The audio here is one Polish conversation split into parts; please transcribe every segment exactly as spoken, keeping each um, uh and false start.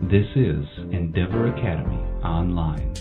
This is Endeavor Academy Online.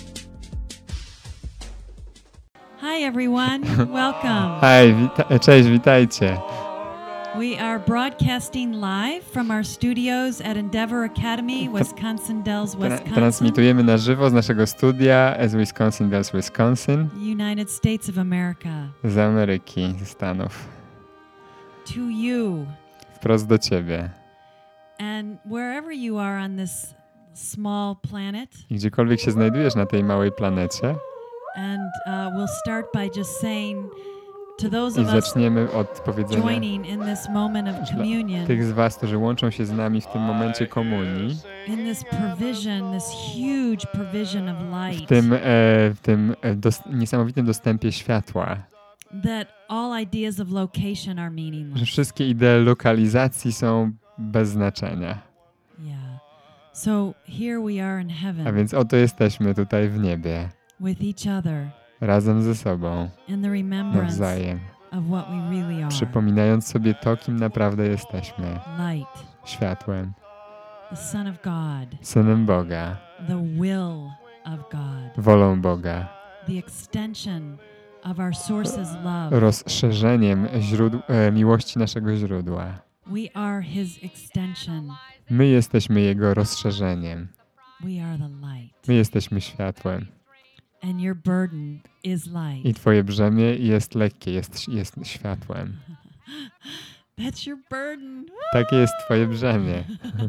Hi everyone, welcome. Hej, wita- cześć, witajcie. We are broadcasting live from our studios at Endeavor Academy, Wisconsin Dells, Tra- Wisconsin, transmitujemy na żywo z naszego studia z Wisconsin Dells, Wisconsin, United States of America. z Ameryki, ze Stanów. To you Wprost do ciebie. and wherever you are on this small planet. I gdziekolwiek się znajdujesz na tej małej planecie. And uh, we'll start by just saying to those I of us zaczniemy od powiedzenia joining in this moment of dla communion, tych z was, którzy łączą się z nami w tym momencie komunii, in this provision, this huge provision of w light, tym, e, w tym e, dos- niesamowitym dostępie światła, that all ideas of location are meaningless. że wszystkie idee lokalizacji są bez znaczenia. Yeah. So here we are in A heaven więc oto jesteśmy tutaj w niebie, with each other razem ze sobą, in the remembrance nawzajem, of what we really are. przypominając sobie to, kim naprawdę jesteśmy. Light, Światłem, the Son of God, Synem Boga, the will of God, wolą Boga, the extension of our source's love. rozszerzeniem źródł, e, miłości naszego źródła. We are His extension. My jesteśmy Jego rozszerzeniem. We are the light. My jesteśmy światłem. And your burden is light. I Twoje brzemię jest lekkie, jest, jest światłem. That's your burden. Takie jest Twoje brzemię.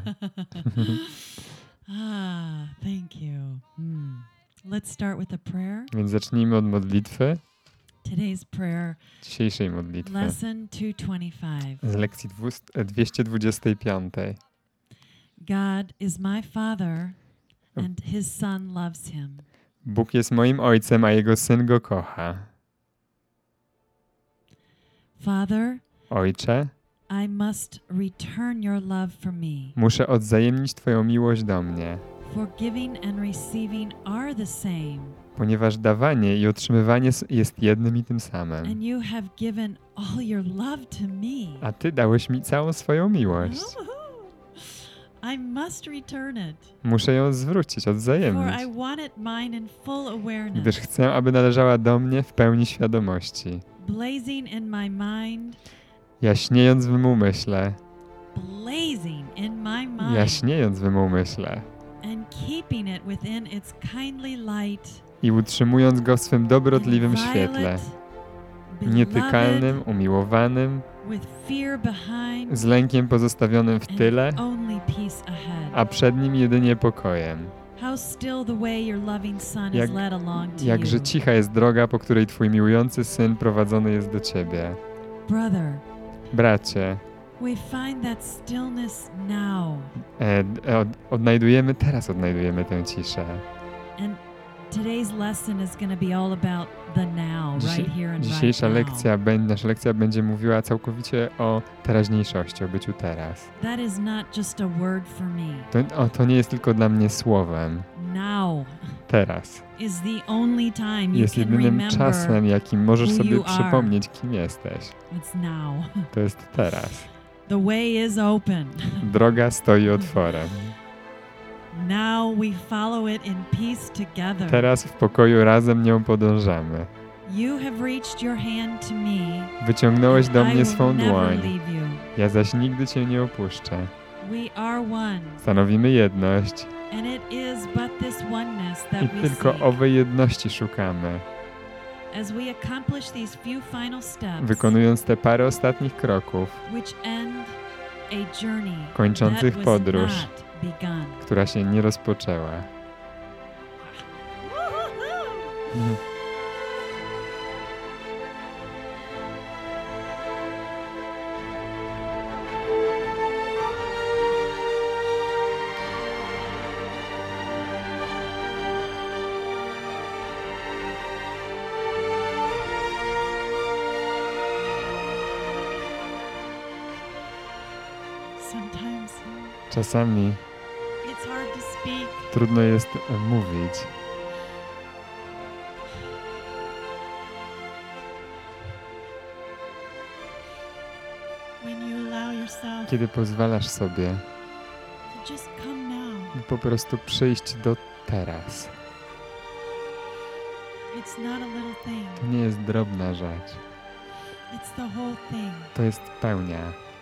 Ah, thank you. Hmm. Let's start with a prayer. Więc zacznijmy od modlitwy, Today's prayer, dzisiejszej modlitwy, lesson two twenty-five. z lekcji dwieście dwudziestej piątej. God is my Father, and His Son loves Him. Bóg jest moim Ojcem, a Jego Syn Go kocha. Father, Ojcze, I must return your love for me. muszę odwzajemnić Twoją miłość do mnie, For giving and receiving are the same, ponieważ dawanie i otrzymywanie s- jest jednym i tym samym. and you have given all your love to me. A Ty dałeś mi całą swoją miłość. I must return it, Muszę ją zwrócić, for odwzajemnić, I want it mine in full awareness, gdyż chcę, aby należała do mnie w pełni świadomości, blazing in my mind, jaśniejąc w mym umyśle, blazing in my mind, jaśniejąc w mym umyśle and keeping it within its kindly light, i utrzymując go w swym dobrotliwym and świetle, violet, nietykalnym, beloved, umiłowanym, with fear behind, z lękiem pozostawionym w and tyle, only peace ahead. a przed nim jedynie pokojem. How still the way your loving Son Jak- is led along to Jakże you. cicha jest droga, po której Twój miłujący Syn prowadzony jest do Ciebie. Brother, Bracie, we find that stillness now. e, d- od, odnajdujemy, teraz odnajdujemy tę ciszę. And today's lesson is going to be all about the now, Dzisiaj, right here and dzisiejsza right now. lekcja, bę- nasza lekcja będzie mówiła całkowicie o teraźniejszości, o byciu teraz. That is not just a word for me. To, o, to nie jest tylko dla mnie słowem. Now Teraz is the only time you jest can jedynym remember czasem, jakim możesz who sobie you are. przypomnieć, kim jesteś. it's now. To jest teraz. The way is open. Droga stoi otworem. Now we follow it in peace together. Teraz w pokoju razem nią podążamy. You have reached your hand to me. Wyciągnąłeś do I mnie will swą never dłoń. leave you. Ja zaś nigdy Cię nie opuszczę. We are one, Stanowimy jedność and it is but this oneness i that we tylko seek. owej jedności szukamy. As we accomplish these few final steps, Wykonując te parę ostatnich kroków, which end a journey kończących that was podróż, not begun. która się nie rozpoczęła. Mhm. Sometimes Czasami it's hard to speak. trudno jest e, mówić. When you allow yourself Kiedy pozwalasz sobie to just come now. Po prostu przyjść do teraz. It's not a little thing. To nie jest drobna rzecz. It's the whole thing. To jest pełnia.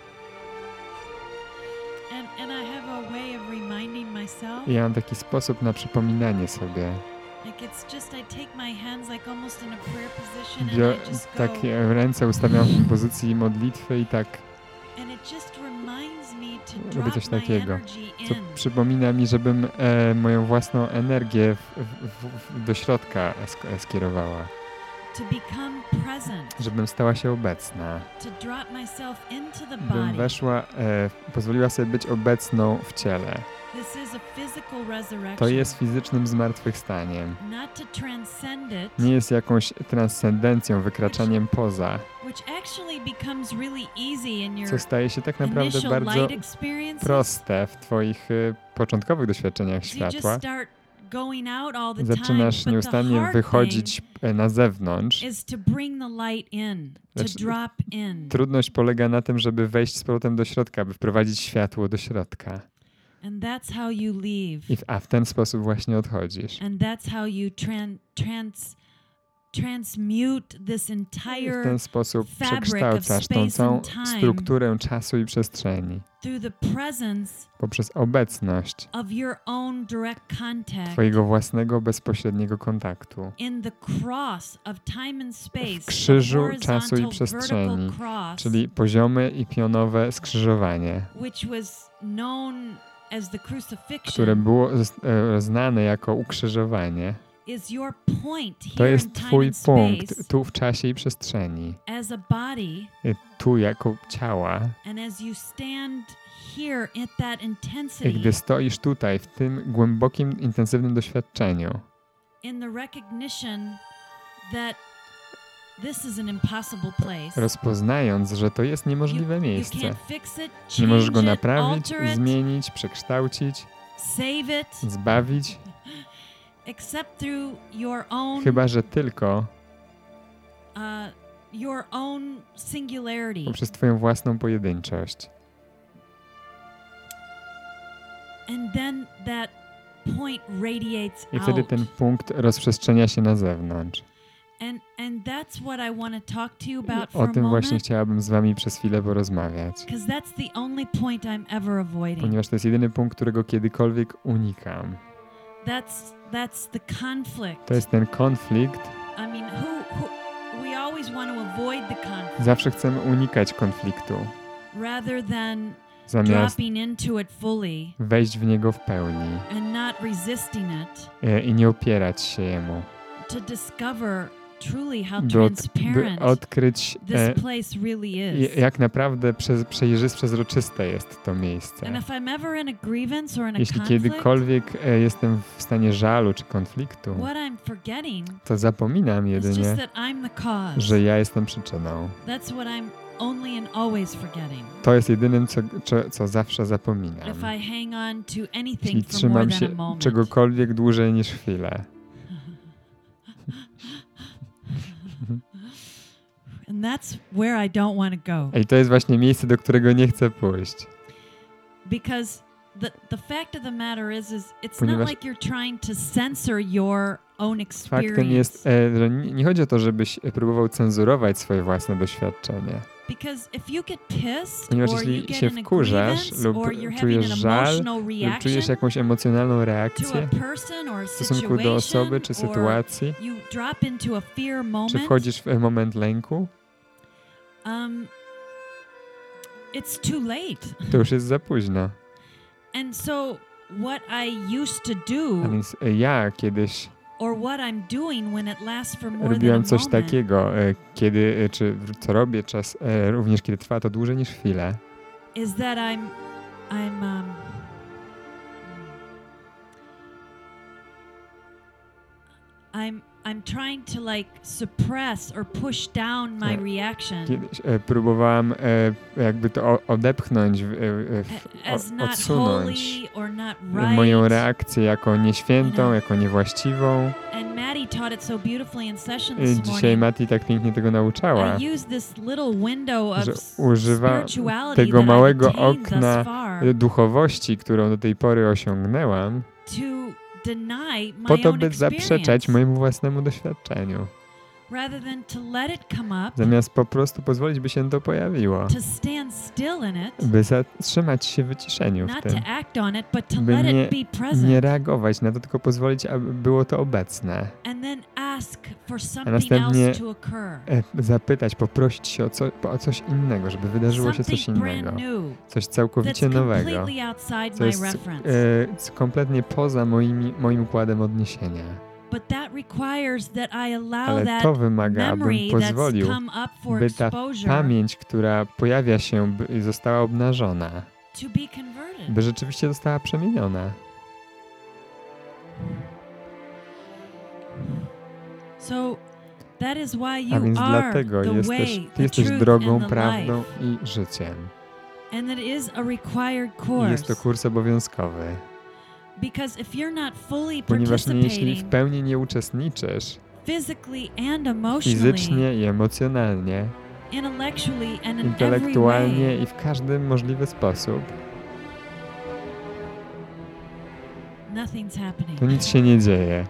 And and I have a way of reminding myself. I ja mam taki sposób na przypominanie sobie. Like it's just I take my hands like almost in a prayer position Bio, and I just go. tak ręce ustawiam w pozycji modlitwy i tak And it just reminds me to robię drop coś my takiego, energy co in. przypomina mi, żebym e, moją własną energię w, w, w, do środka sk- skierowała. To become present. Żebym stała się obecna. To drop myself into the Bym body. weszła, e, pozwoliła sobie być obecną w ciele. This is a physical resurrection. To jest fizycznym zmartwychwstaniem. Not to transcend it. Nie jest jakąś transcendencją, wykraczaniem poza, Which actually becomes really easy in your co staje się tak naprawdę initial bardzo light experiences. proste w twoich y, początkowych doświadczeniach So you just światła. start going out all the Zaczynasz time, but the nieustannie hard wychodzić e, na zewnątrz. thing is to bring the light in, to Znaczy, drop in. Trudność polega na tym, żeby wejść z powrotem do środka, by wprowadzić światło do środka. And that's how you leave. I w, a w ten sposób właśnie odchodzisz. And that's how you tran, trans, transmute this W entire ten sposób fabric of przekształcasz tą space całą and time strukturę czasu i przestrzeni through the presence poprzez obecność of your own direct contact twojego własnego bezpośredniego kontaktu in the cross of time and space, w krzyżu the czasu i horizontal przestrzeni, vertical cross, czyli poziome i pionowe skrzyżowanie, which was known as the crucifixion, które było e, znane jako ukrzyżowanie. is your point To here jest in time twój and space punkt tu w czasie i przestrzeni. as a body, E, Tu jako ciała. and as you stand here at that I intensity gdy stoisz tutaj, w tym głębokim, intensywnym doświadczeniu, in the recognition that this is an impossible place. rozpoznając, że to jest niemożliwe You miejsce. can't fix it, Nie możesz go change it, naprawić, alter it, zmienić, przekształcić, save it, zbawić, except through your own chyba że tylko uh, your own singularity. poprzez twoją własną pojedynczość. And then that point radiates I wtedy out. ten punkt rozprzestrzenia się na zewnątrz. And and that's what I want to talk to you about O for a tym właśnie moment, chciałabym z wami przez chwilę porozmawiać, because that's the only point I'm ever avoiding. ponieważ to jest jedyny punkt, którego kiedykolwiek unikam. That's that's the conflict. To jest ten konflikt. I mean, who, who we always want to avoid the conflict Zawsze chcemy unikać konfliktu, rather than zamiast dropping into it fully wejść w niego w pełni and not resisting it, e, i nie opierać się jemu. to discover truly how By, od, transparent by odkryć, e, this place really i- is. jak naprawdę prze, przejrzyste, przezroczyste jest to miejsce. And if I'm ever in a grievance or in a Jeśli conflict, kiedykolwiek e, jestem w stanie żalu czy konfliktu, what I'm forgetting to zapominam is jedynie, just that I'm the cause. że ja jestem przyczyną. That's what I'm only and always forgetting. To jest jedynym, co, co, co zawsze zapominam. If I hang on to Jeśli anything for more trzymam than się a moment. czegokolwiek dłużej niż chwilę. And that's where I don't want to go. I to jest właśnie miejsce, do którego nie chcę pójść. Because the the fact of the matter is is it's Ponieważ- not like you're trying to censor your own experience. Faktem jest, e, że nie, nie chodzi o to, żebyś próbował cenzurować swoje własne doświadczenie. Because if you get pissed Ponieważ or jeśli you get się in a wkurzasz grievance lub or you're having czujesz an żal emotional lub reaction czujesz jakąś emocjonalną to reakcję a person or a w stosunku do osoby czy situation, or sytuacji, you drop into a fear czy moment, wchodzisz w moment lęku, um, it's too late. to już jest za późno. And so what I used to do A więc e, ja kiedyś or what I'm doing when it lasts for more than a robiłem coś moment takiego, e, kiedy, e, czy co robię czas, e, również kiedy trwa to dłużej niż chwilę, is that I'm I'm um, I'm I'm trying to like suppress or push down my reaction. Kiedyś e, próbowałam e, jakby to o, odepchnąć, w, e, w, As o, not odsunąć holy or not right. moją reakcję jako nieświętą, jako niewłaściwą. And Maddie taught it so beautifully in session I this dzisiaj morning. Mati tak pięknie tego nauczała, I use this little window że of używa spirituality tego that I've małego attained okna thus far duchowości, którą do tej pory osiągnęłam, to deny my po to, own by zaprzeczać experience. mojemu własnemu doświadczeniu. Rather than to let it come up, Zamiast po prostu pozwolić, by się to pojawiło. to stand still in it, By zatrzymać się w wyciszeniu w not tym. to act on it, but to By let nie, it be present. nie reagować na to, tylko pozwolić, aby było to obecne. And then ask for A something następnie else to occur. e, zapytać, poprosić się o, co, o coś innego, żeby wydarzyło się coś Something brand innego. new Coś całkowicie that's nowego. completely outside Co my jest reference. e, c- kompletnie poza moimi, moim układem odniesienia. But that requires that I allow Ale that to wymaga, abym memory that's pozwolił, come up for by ta exposure pamięć, która pojawia się by, i została obnażona, to be converted. by rzeczywiście została przemieniona. So that is why A you więc are dlatego the jesteś, way, ty the jesteś truth, drogą, and the prawdą life. i życiem. And that is a required I course. jest to kurs obowiązkowy, Because if you're not fully ponieważ nie, jeśli w participating pełni nie uczestniczysz physically and emotionally, fizycznie i emocjonalnie, intellectually and in every intelektualnie way, i w każdy możliwy sposób, nothing's happening. to nic się nie dzieje.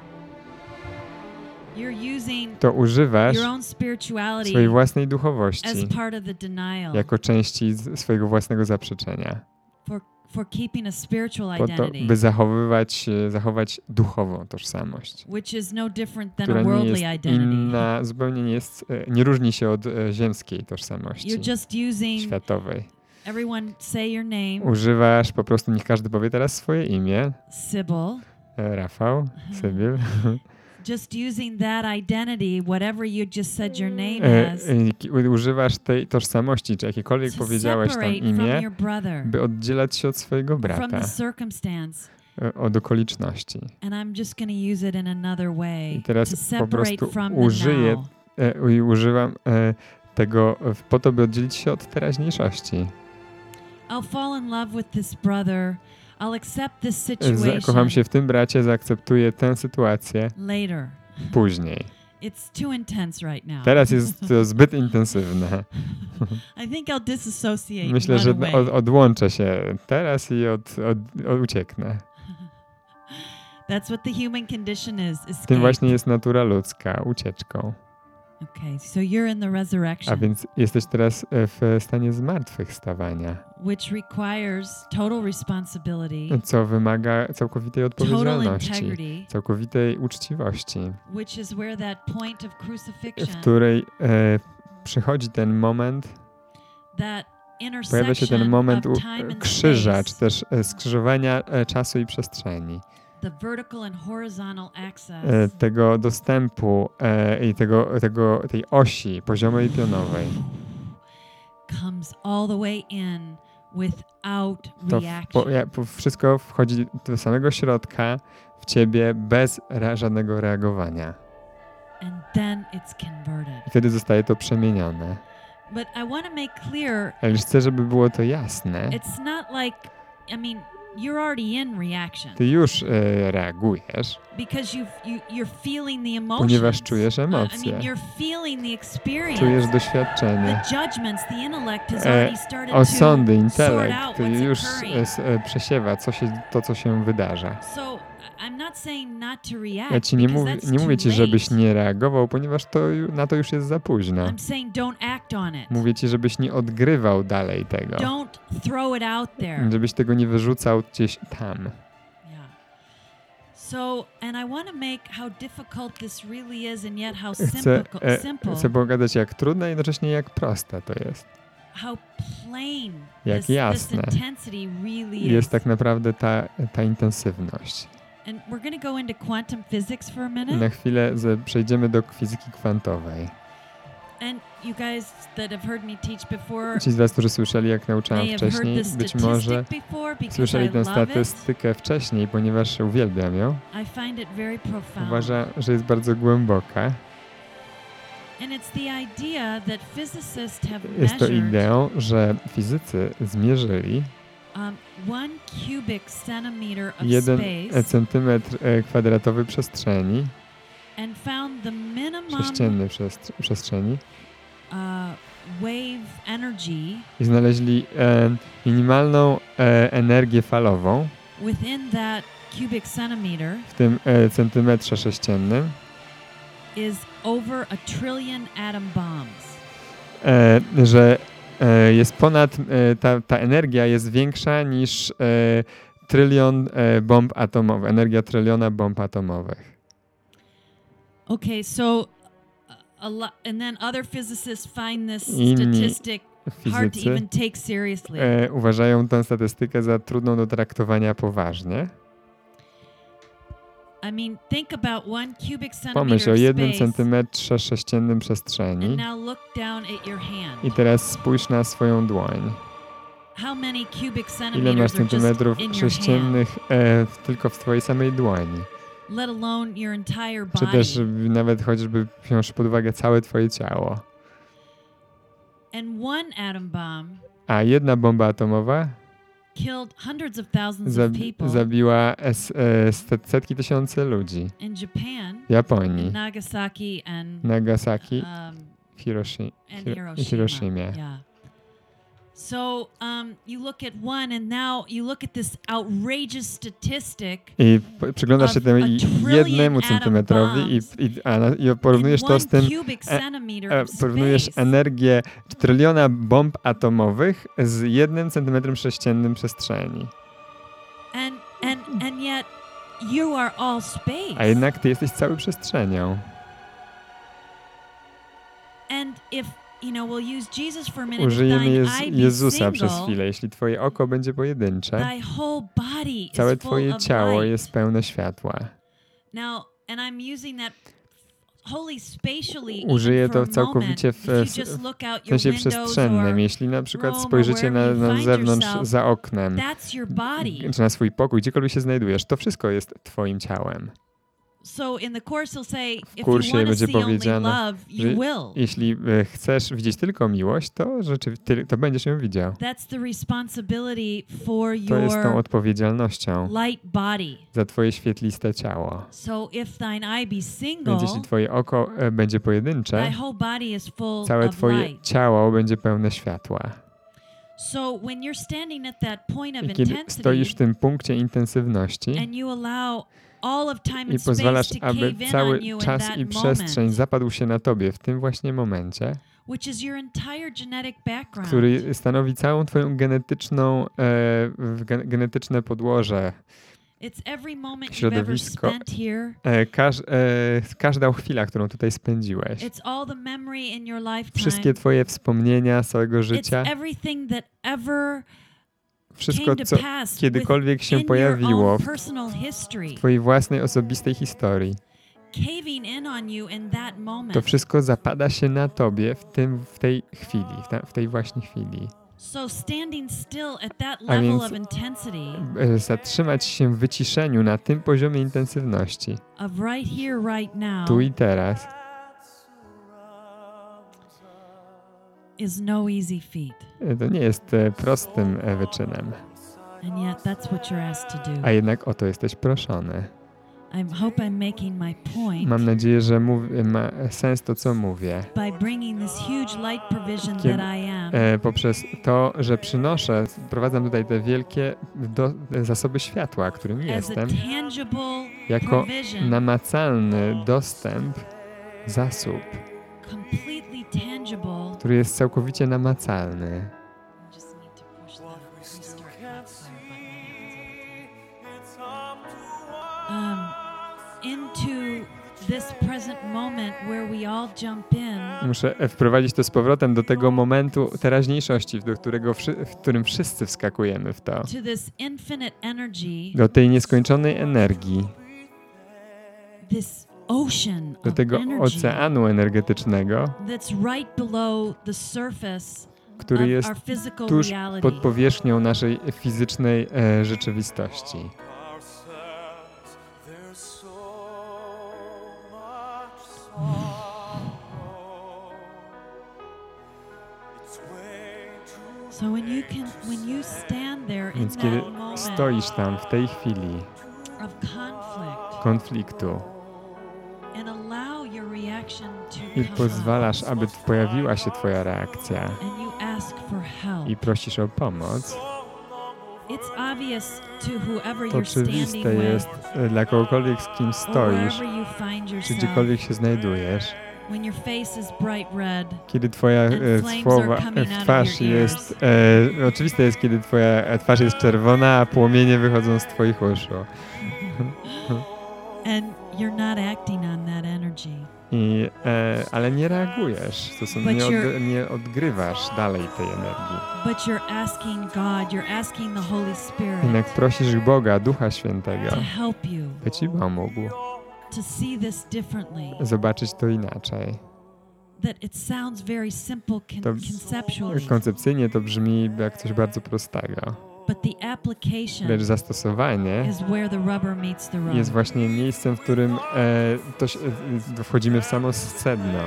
You're using To używasz your own spirituality swojej własnej as duchowości part of the denial jako części z- swojego własnego zaprzeczenia, for for keeping a spiritual po to, identity, by zachowywać, e, zachować duchową tożsamość, which is no different than która a nie worldly jest identity. inna, zupełnie nie jest, e, nie różni się od e, ziemskiej tożsamości, You're just using światowej. everyone say your name, Używasz, po prostu niech każdy powie teraz swoje imię, Sybil. e, Rafał, Sybil, Just using that identity, whatever you just said your name e, as, e, ki- używasz tej tożsamości, czy jakiekolwiek to powiedziałeś tam separate from imię, your brother, by oddzielać się od swojego from brata, the circumstance. e, od okoliczności. And I'm just going to use it in another way I teraz to po separate prostu from the użyję now. e, i używam e, tego w- po to, by oddzielić się od teraźniejszości. I'll fall in love with this brother. I'll accept this E, Zakocham situation się w tym bracie, zaakceptuję tę sytuację later. później. It's too intense right now. Teraz jest to zbyt intensywne. I think I'll disassociate. Myślę, and że run away. od, odłączę się teraz i od, od, od ucieknę. That's what the human condition is. Tym Escape. właśnie jest natura ludzka, ucieczką. Okay, so you're in the resurrection, A więc jesteś teraz e, w stanie zmartwychwstawania, which requires total responsibility, co wymaga całkowitej total odpowiedzialności, integrity, całkowitej uczciwości, which is where that point of w crucifixion, której e, przychodzi ten moment, that pojawia się ten intersection moment of u, time and krzyża, space, czy też e, skrzyżowania e, czasu i przestrzeni, the vertical and horizontal access, e, tego dostępu e, i tego, tego, tej osi poziomej i pionowej. comes all the way in without To w, reaction. po, ja, po, wszystko wchodzi do samego środka w ciebie bez re, żadnego reagowania. And then it's converted. I wtedy zostaje to przemienione. But I want to make clear, Ale chcę, żeby było to jasne. it's not like, I mean, you're already in reaction Ty już e, reagujesz, because you've, you, you're feeling the emotions. ponieważ czujesz Uh, I emocje, mean, you're feeling the experience. czujesz doświadczenie. The judgments, the intellect has E, already started Osądy, to sort intelekt out ty what's już occurring. e, s- e, przesiewa co się, to, co się wydarza. So I'm not saying not to react, Ja ci nie because mówię, that's nie mówię too ci, żebyś late. nie reagował, ponieważ to, ju- na to już jest za późno. I'm saying don't act on it. Mówię ci, żebyś nie odgrywał dalej tego. Don't throw it out there. Żebyś tego nie wyrzucał gdzieś tam. Yeah. So, and I want to make how difficult this really is and yet how Chcę, simple, e, simple chcę pogadać, jak trudne i jednocześnie jak proste to jest. how plain Jak this, jasne. this intensity really I jest is. tak naprawdę ta, ta intensywność. And we're going to go into quantum physics for a I minute. na chwilę z, przejdziemy do fizyki kwantowej. And you guys that have heard me teach before Ci z was, którzy słyszeli, jak nauczałem may have heard wcześniej, this być może statistic before because I słyszeli tę love it. statystykę wcześniej, ponieważ uwielbiam ją. I find it very profound. Uważam, że jest bardzo głęboka. And it's the idea that physicists have Jest to measured ideą, że fizycy zmierzyli um, one cubic centimeter of jeden space centymetr e, kwadratowy przestrzeni, and found the minimum sześcienny przestr- przestrzeni uh, wave energy i znaleźli e, minimalną e, energię falową within that cubic centimeter w tym e, centymetrze sześciennym, is over a trillion atom bombs. e, że e, jest ponad, e, ta, ta energia jest większa niż e, trylion e, bomb atomowych, energia tryliona bomb atomowych. Okay, so a lot, and then other physicists find this Inni statistic hard to Fizycy even take seriously. e, uważają tę statystykę za trudną do traktowania poważnie. I mean, think about one cubic centimeter Pomyśl o of jednym space, centymetrze sześciennym and przestrzeni now look down at your hand. i teraz spójrz na swoją dłoń. How many cubic Ile masz centimeters are just centymetrów in your hand, sześciennych e, w- tylko w twojej samej dłoni? let alone your entire Czy też body? w- nawet chociażby wziąć pod uwagę całe twoje ciało. And one atom bomb A jedna bomba atomowa killed hundreds of thousands of zabi- people zabiła es- e, set- setki tysięcy ludzi in Japan, w Japonii, in Nagasaki, and Nagasaki um, w Hiroshi- and Hiro- Hiroshima. i Hiroshimie. Yeah. So um, you look at one, and now you look at this outrageous statistic. I p- przyglądasz się Of temu a i trillion jednemu atom centymetrowi i, bombs i, a, na- i porównujesz in to one z tym, cubic e, centimeter e, of porównujesz space. energię tryliona bomb atomowych z jednym centymetrem sześciennym przestrzeni. And and and yet you are all space. A jednak ty jesteś cały przestrzenią. And if you know, we'll use Jesus for a minute. If Użyjemy thine Jez- eye be Jezusa przez single, chwilę. Jeśli twoje oko będzie pojedyncze, thy whole body całe is full twoje of ciało light. jest pełne światła. Now, and I'm using that wholly spatially Użyję even for to a całkowicie moment. w, If you w just look out w your sensie windows przestrzennym. or Jeśli na przykład room or spojrzycie na, wherever you na find zewnątrz, yourself, za oknem, that's your body. czy na swój pokój, gdziekolwiek się znajdujesz, to wszystko jest twoim ciałem. So in the course he'll say, if you kursie want to będzie see only powiedziane, love, że you will. jeśli e, chcesz widzieć tylko miłość, to rzeczywiście to będziesz ją widział. That's the responsibility for To jest tą your odpowiedzialnością light body. za twoje świetliste ciało. So if thine eye be single, Więc jeśli twoje oko e, będzie thy pojedyncze, whole body is full całe of twoje light. ciało będzie pełne światła. So when you're standing at that point of I kiedy intensity stoisz w tym punkcie intensywności and you allow all of time i and pozwalasz, space to aby cave in cały on you in czas that i przestrzeń moment, zapadł się na tobie w tym właśnie momencie, which is your entire genetic background. który stanowi całą twoją genetyczną, e, w- gen- genetyczne podłoże. It's every moment you've ever środowisko. spent here. E, każ, e, każda chwila, którą tutaj spędziłeś. It's all the memory in your lifetime. Wszystkie twoje wspomnienia z całego życia, It's everything that ever wszystko, came to co pass kiedykolwiek się within your pojawiło own w personal history, twojej własnej osobistej historii. caving in on you in that moment. To wszystko zapada się na tobie w, tym, w tej chwili, w, ta, w tej właśnie chwili. So standing still at that A level więc of intensity, e, zatrzymać się w wyciszeniu na tym poziomie intensywności, of right here, right now, tu i teraz, is no easy feat. e, to nie jest e, prostym e, wyczynem. And yet that's what you're asked to do. A jednak o to jesteś proszony. I hope I'm making my point Mam nadzieję, że mów, ma sens to, co mówię. by bringing this huge light provision Kiedy- that I am E, poprzez to, że przynoszę, wprowadzam tutaj te wielkie do, zasoby światła, którym as a jestem, tangible jako provision, namacalny dostęp, zasób, completely tangible. który jest całkowicie namacalny. I just need to push the restart that fire button. That happens all the time. Um, into this present moment where we all jump in Muszę wprowadzić to z powrotem do tego momentu teraźniejszości, do którego, wszy- w którym wszyscy wskakujemy w to. to this infinite energy, Do tej nieskończonej energii, this ocean do of tego energy oceanu energetycznego, that's right below the surface który of jest our physical tuż reality. pod powierzchnią naszej fizycznej e, rzeczywistości. So when you can, when you stand there in Więc kiedy that moment stoisz tam w tej chwili of conflict konfliktu and allow your reaction to i come pozwalasz, up, aby pojawiła się twoja reakcja and you ask for help, i prosisz o pomoc, it's obvious to whoever to you're standing oczywiste with, jest e, dla kogokolwiek, z kim or stoisz, wherever you find czy yourself, gdziekolwiek się znajdujesz, when your face is bright red kiedy twoja e, and flames słowa, are coming e, out of twarz your jest, e, oczywiste jest, kiedy twoja e, twarz jest czerwona, a płomienie wychodzą z twoich uszu. and you're not acting on that energy. I, e, ale nie reagujesz, to są, But nie, you're- od, nie odgrywasz dalej tej energii. But you're asking God, you're asking the Holy Spirit Jednak prosisz Boga, Ducha Świętego, to help you by ci pomógł to see this differently. zobaczyć to inaczej. That it sounds very simple con- To conceptually, koncepcyjnie to brzmi jak coś bardzo prostego, but the application lecz zastosowanie is where the rubber meets the road. jest właśnie miejscem, w którym e, to się, e, wchodzimy w samo sedno.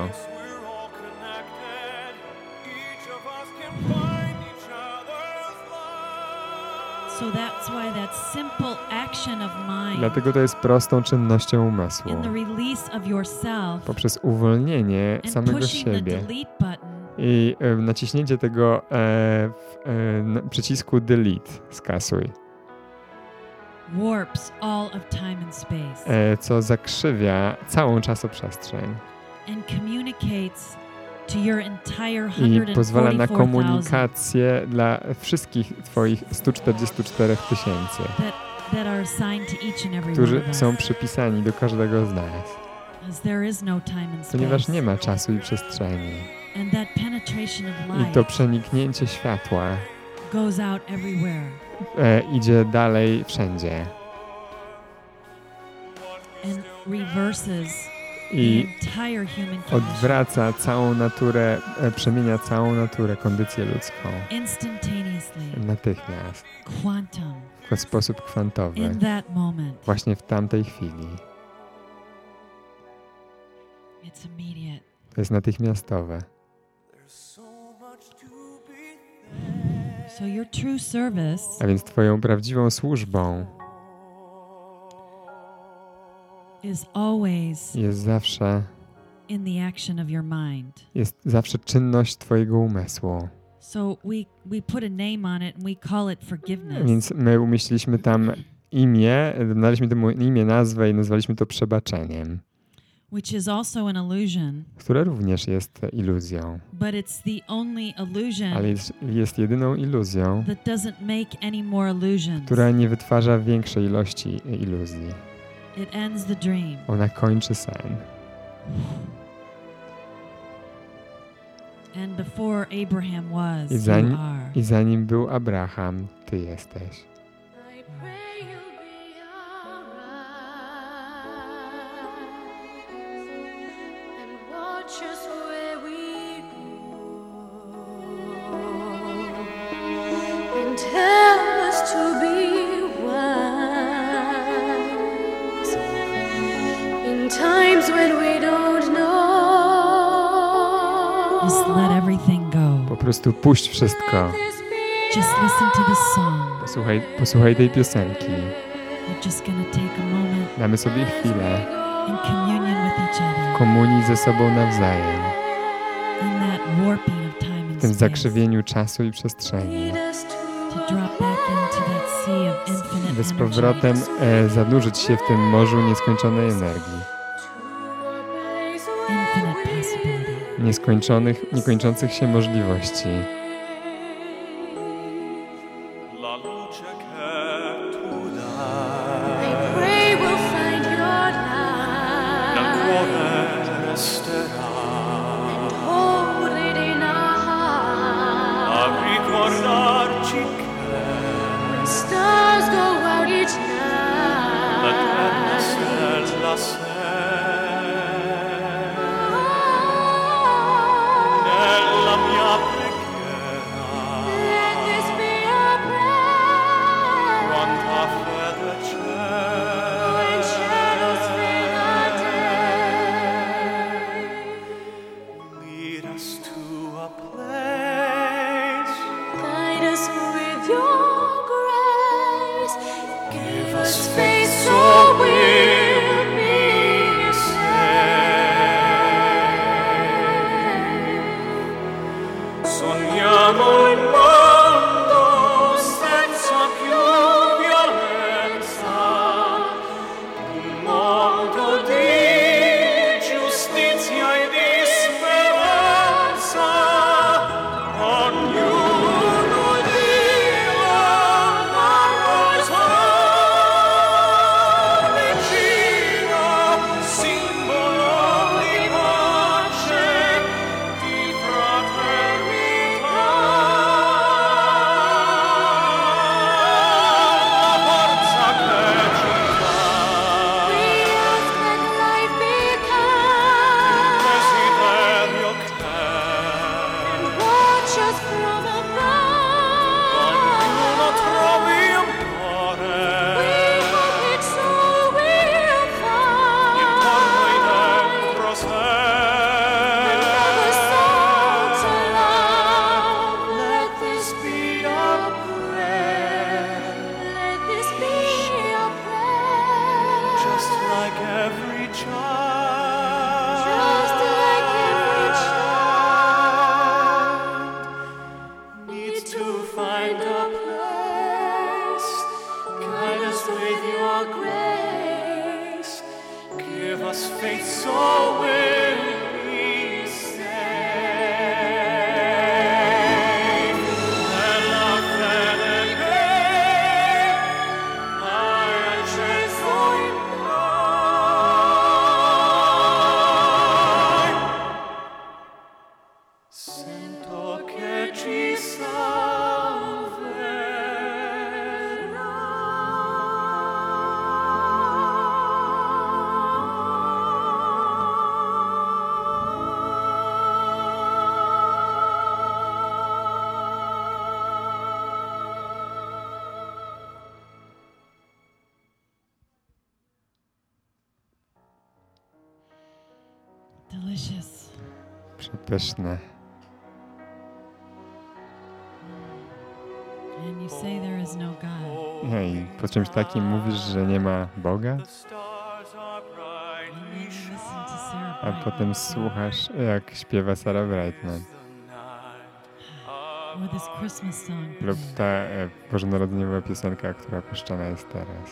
So that's why that simple action of mind Dlatego to jest prostą czynnością umysłu. in the release of yourself Poprzez uwolnienie and samego pushing the siebie delete button i e, naciśnięcie tego e, w, e, na- przycisku delete, skasuj, warps all of time and space e, co zakrzywia całą czasoprzestrzeń and communicates to your entire i pozwala na one hundred forty-four thousand komunikację dla wszystkich twoich stu czterdziestu czterech tysięcy, that, that are assigned to each and every one którzy of us. są przypisani do każdego z nas, As there is no time and ponieważ space. nie ma czasu i przestrzeni. And that penetration of I light to przeniknięcie światła goes out everywhere. e, idzie dalej wszędzie And reverses i the entire human condition odwraca całą naturę, e, przemienia całą naturę, kondycję ludzką instantaneously, natychmiast, quantum, w sposób kwantowy, in that moment. właśnie w tamtej chwili. It's immediate. To jest natychmiastowe. So your true service A więc twoją prawdziwą służbą is always jest zawsze, in the action of your mind. jest zawsze czynność twojego umysłu. So we we put a name on it and we call it forgiveness. Więc my umieściliśmy tam imię, daliśmy temu imię, nazwę i nazwaliśmy to przebaczeniem, Which is also an illusion, które również jest iluzją, but it's the only illusion ale jest, jest jedyną iluzją, that doesn't make any more illusions. która nie wytwarza większej ilości iluzji. It ends the dream. Ona kończy sen. And before Abraham was, I you zanim, are. I zanim był Abraham, ty jesteś. I pray you'll be alright and watch us where we go and tell us to be wise in times when we don't know. Just let everything go. Po prostu puść wszystko. Just listen to this song. Posłuchaj, posłuchaj tej piosenki. We're just gonna take a moment Damy sobie chwilę in communion with each other. komunii ze sobą nawzajem, In that warping of time w and tym space. zakrzywieniu czasu i przestrzeni, To drop back into that sea of infinite by z energy. powrotem e, zanurzyć się w tym morzu nieskończonej energii, Infinite possibility. nieskończonych, niekończących się możliwości. La luce che tu I dai, pray we'll find your nel light cuore resterà, hold it in our heart a ricordarci che when stars go out each l'eterna night. stella sei. your grace. Give us faith so we'll be saved. And love and again, I transform mine. Sento che ci Delicious. Przepyszne. And you say there is no God. No i po czymś takim mówisz, że nie ma Boga, The stars are bright. And then you listen to Sarah a Brightman potem słuchasz, jak śpiewa Sarah Brightman. or this Christmas song. Lub ta e, bożonarodzeniowa piosenka, która puszczana jest teraz.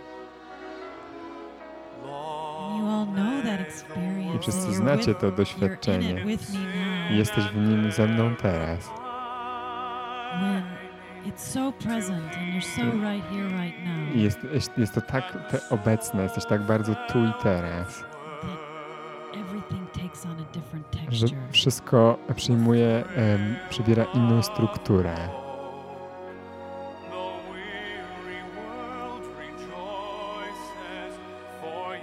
And you all know that experience. I wszyscy and you're znacie with- to you're in doświadczenie. it with me now. I jesteś w nim ze mną teraz. When it's so present and you're so right here, right now. I jest, jest, jest to tak te obecne, jesteś tak bardzo tu i teraz, That everything takes on a different że texture. wszystko przyjmuje, em, przybiera inną strukturę. The weary world rejoices, for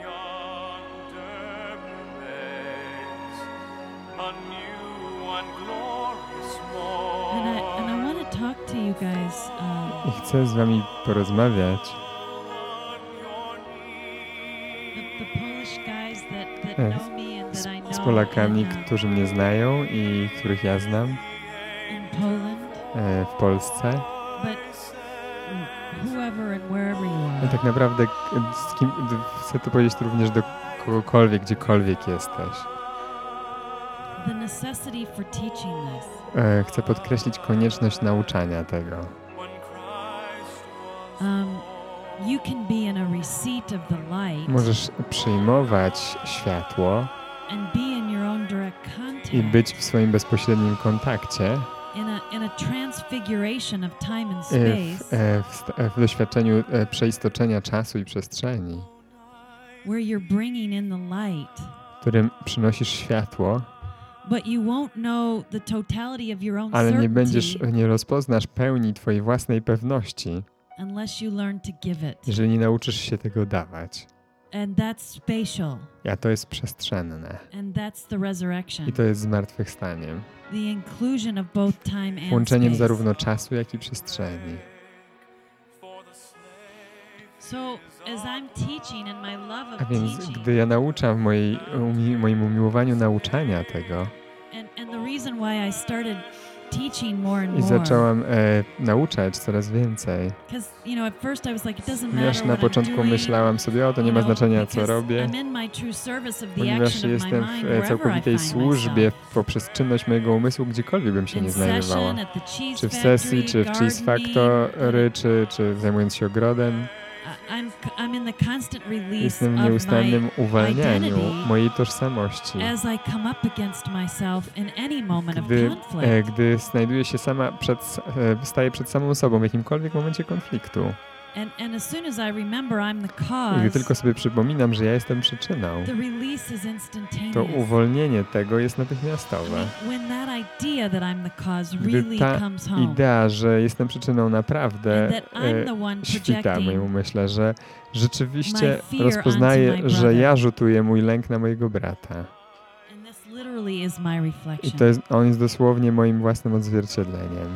yonder breaks a new and glorious And I, morn. and I want to talk to you guys um, I chcę z wami porozmawiać On your knees. the, the Polish guys that, that E, know me and z, that I know z Polakami, in, uh, którzy mnie znają i których ja znam in Poland, e, w Polsce. but whoever and wherever you I are, tak naprawdę k- z kim, d- chcę to powiedzieć również do kogokolwiek, gdziekolwiek jesteś. the necessity for teaching this E, chcę podkreślić konieczność nauczania tego. When Christ was um, you can be in a receipt of the light Możesz przyjmować światło and be in your own direct contact i być w swoim bezpośrednim kontakcie in a in a transfiguration of time and e, w, space e, w, st- e, w doświadczeniu e, przeistoczenia czasu i przestrzeni, where you're bringing in the light, w którym przynosisz światło, but you won't know the totality of your own ale nie certainty będziesz, nie rozpoznasz pełni twojej własnej pewności, unless you learn to give it. jeżeli nie nauczysz się tego dawać. And that's spatial, A to jest przestrzenne. and that's the resurrection. I to jest zmartwychwstaniem. The inclusion of both time and Łączeniem space. zarówno czasu, jak i przestrzeni. for the slave. So as I'm teaching and my love A of więc teaching, gdy ja nauczam w mojej, umi, moim umiłowaniu nauczania tego and, and the reason why I started teaching more and i more, zaczęłam e, nauczać coraz więcej, because you know at first I was like, it doesn't ponieważ matter na what I'm początku doing, myślałam sobie, o to nie you ma know, znaczenia co because robię, I'm in my true service of the ponieważ action of my jestem w mind e, wherever I całkowitej find służbie myself. poprzez czynność mojego umysłu, gdziekolwiek bym się nie In znajdowała. session, at the cheese Czy w factory, sesji, czy w Cheese gardening, Factory, czy, czy zajmując się ogrodem. I- I'm I'm in the constant release Jestem w of nieustannym my uwalnianiu identity mojej tożsamości. as I come up against myself in any moment of Gdy, e, conflict. gdy znajduję się sama przed, e, staję przed samą sobą w jakimkolwiek momencie konfliktu. And and as soon as I remember I'm the I gdy cause, tylko sobie przypominam, że ja jestem przyczyną, the release is instantaneous. to uwolnienie tego jest I natychmiastowe. mean, when that idea that I'm the cause Gdy really ta comes home, idea, że jestem przyczyną naprawdę and that I'm e, the one świta w moim projecting umyśle, że rzeczywiście my fear rozpoznaję, onto my że brother. ja rzutuję mój lęk na mojego brata. and this literally is my I reflection. to jest, on jest dosłownie moim własnym odzwierciedleniem.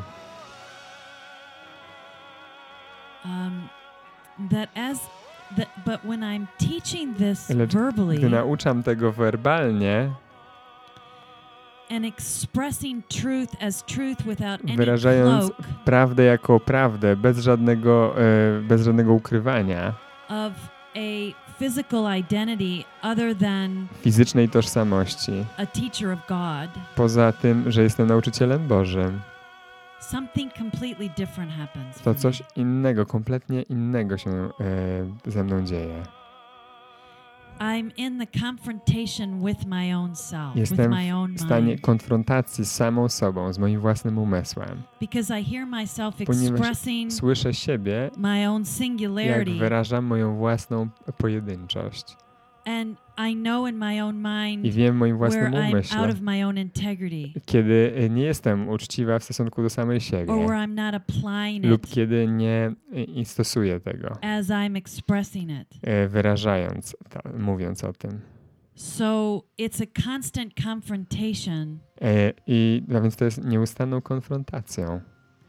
um, that as that, but when I'm teaching this Lecz verbally gdy nauczam tego werbalnie, and expressing truth as truth without any wyrażając cloak prawdę jako prawdę, bez żadnego, e, bez żadnego ukrywania, of a physical identity other than fizycznej tożsamości, a teacher of God, poza tym, że jestem nauczycielem Bożym, something completely different happens. to for coś me. innego, kompletnie innego się e, ze mną dzieje. I'm in the confrontation with my own self, with Jestem my own w stanie mind. konfrontacji z samą sobą, z moim własnym umysłem, Because I hear myself ponieważ expressing słyszę siebie, my own jak singularity. wyrażam moją własną pojedynczość. And I know in my own mind I wiem w moim where własnym I'm umyśle, out of my own integrity, kiedy nie jestem uczciwa w stosunku do samej or siebie where I'm not applying lub it kiedy nie i stosuję tego, as I'm expressing it. e, wyrażając, to, mówiąc o tym. So it's a constant confrontation E, I a więc to jest nieustanną konfrontacją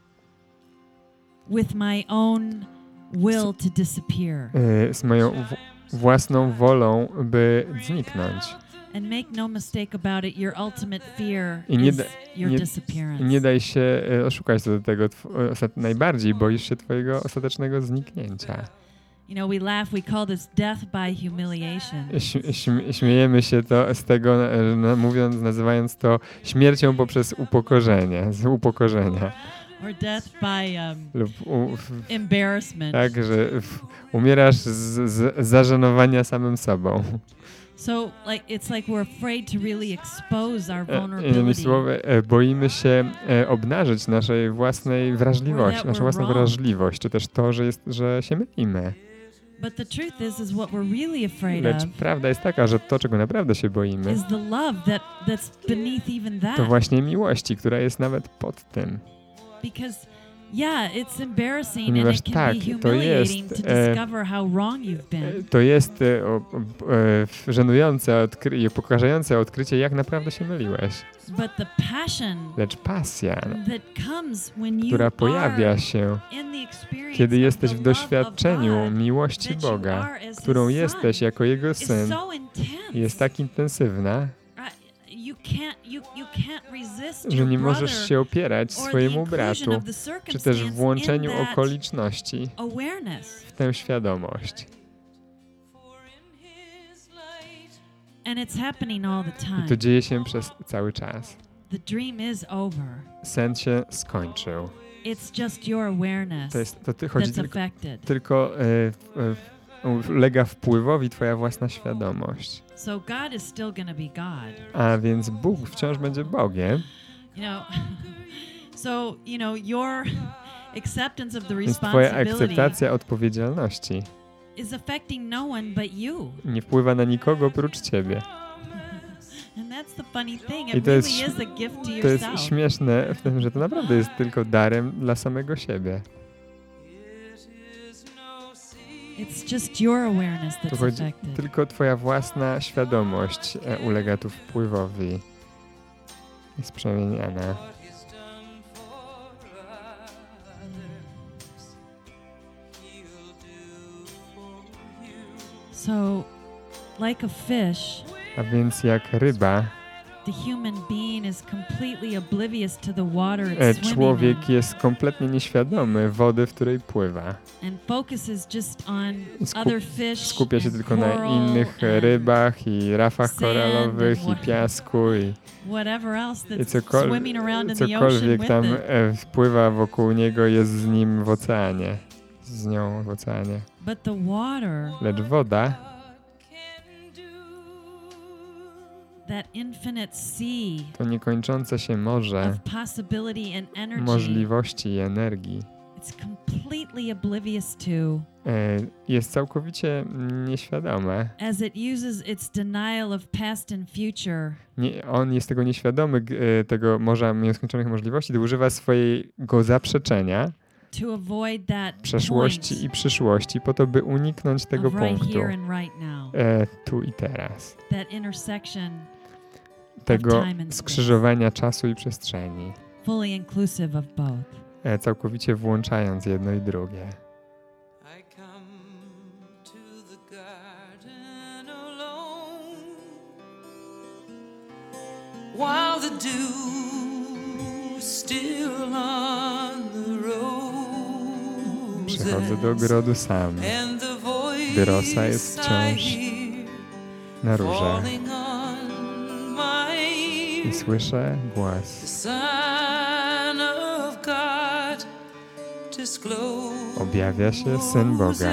with my own will to disappear. e, z moją w, własną wolą, by zniknąć. And make no mistake about it, your ultimate fear I nie is da- your nie- disappearance. Nie daj się e, oszukać co do tego. Tw- ostat- najbardziej boisz się twojego ostatecznego zniknięcia. You know, we laugh, we call this death by humiliation. Ś- śm- śmiejemy się to z tego, e, na- mówiąc, nazywając to śmiercią poprzez upokorzenie, z upokorzenia. Or death by um, Lub u, w, embarrassment. tak, że w, umierasz z, z zażenowania samym sobą. So like it's like we're afraid to really expose our E, Innymi vulnerability. słowy, e, boimy się e, obnażyć naszej własnej wrażliwości, naszą własną wrażliwość, czy też to, że, jest, że się mylimy. But the truth is is what we're really afraid Lecz of prawda jest taka, że to, czego naprawdę się boimy, is the love that that's beneath even to that. właśnie miłości, która jest nawet pod tym. Because yeah, it's embarrassing and Ponieważ it can tak, be to jest, humiliating to e, discover how wrong you've been. To jest e, o, o, e, żenujące odkry- i upokarzające odkrycie, jak naprawdę się myliłeś. But the passion Lecz pasja, that comes when you która pojawia are się, in the experience kiedy of jesteś the w love of doświadczeniu God, miłości that you Boga, are as którą His jesteś son, jako Jego is Syn, so intense. jest tak intensywna, Uh, you can't you you can't resist że your nie brother możesz się opierać or the swojemu inclusion bratu, of the czy też circumstance włączeniu in that okoliczności awareness. w tę świadomość. And it's happening all the I to time. dzieje się przez cały czas. The dream is over. Sen się skończył. It's just your awareness To, jest, to ty chodzi that's tylko, affected. tylko e, e, ulega wpływowi twoja własna świadomość. So God is still going to be God. A więc Bóg wciąż będzie Bogiem, You know, so, you know, your acceptance of the więc twoja responsibility akceptacja odpowiedzialności is affecting no one but you. nie wpływa na nikogo oprócz ciebie. And that's the funny thing. I It to really jest, is a gift to to jest yourself. śmieszne w tym, że to naprawdę jest tylko darem dla samego siebie. It's just your awareness Tu that's chodzi affected. tylko twoja własna świadomość e, ulega tu wpływowi. Jest przemieniana. So, like a fish, A więc jak ryba, the human being is completely oblivious to the water e, it's swimming in człowiek jest kompletnie nieświadomy wody, w której pływa. and focuses just on Skup- other fish Skupia się and tylko na coral innych and rybach i rafach sand koralowych and i what- piasku i, whatever else i that's cokol- swimming around in the ocean cokolwiek with tam it. e, wpływa wokół niego, jest z nim w oceanie. Z nią w oceanie. But the water, Lecz woda, that infinite sea to niekończące się morze of possibility and energy, możliwości i energii, it's completely oblivious to e, jest całkowicie nieświadome. as it uses its denial of past and future Nie, on jest tego nieświadomy, g- e, tego morza nieskończonych możliwości, gdy używa swojego zaprzeczenia to avoid that przeszłości point i przyszłości po to, by uniknąć tego of right punktu here and right now, e, tu i teraz. that intersection Tego time and space. skrzyżowania czasu i przestrzeni, fully inclusive of both. e, całkowicie włączając jedno i drugie. I come to the garden alone while the dew still on the roses Przychodzę do ogrodu sam, and the voice gdy rosa jest I wciąż hear na róże falling on my i ear, słyszę the głos Son of God objawia się Syn Boga.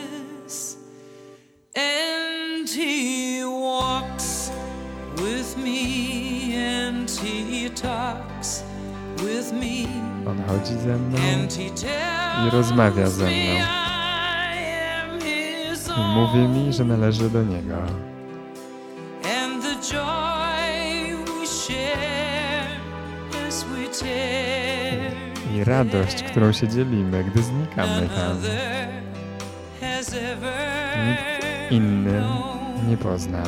And he walks with me, and he talks with me, On chodzi ze mną and he tells i rozmawia ze me mną. I am his I own. mówi mi, że należy do Niego. And the joy we share as we tear I radość, którą się dzielimy, gdy znikamy tam, another has ever nikt inny nie poznał.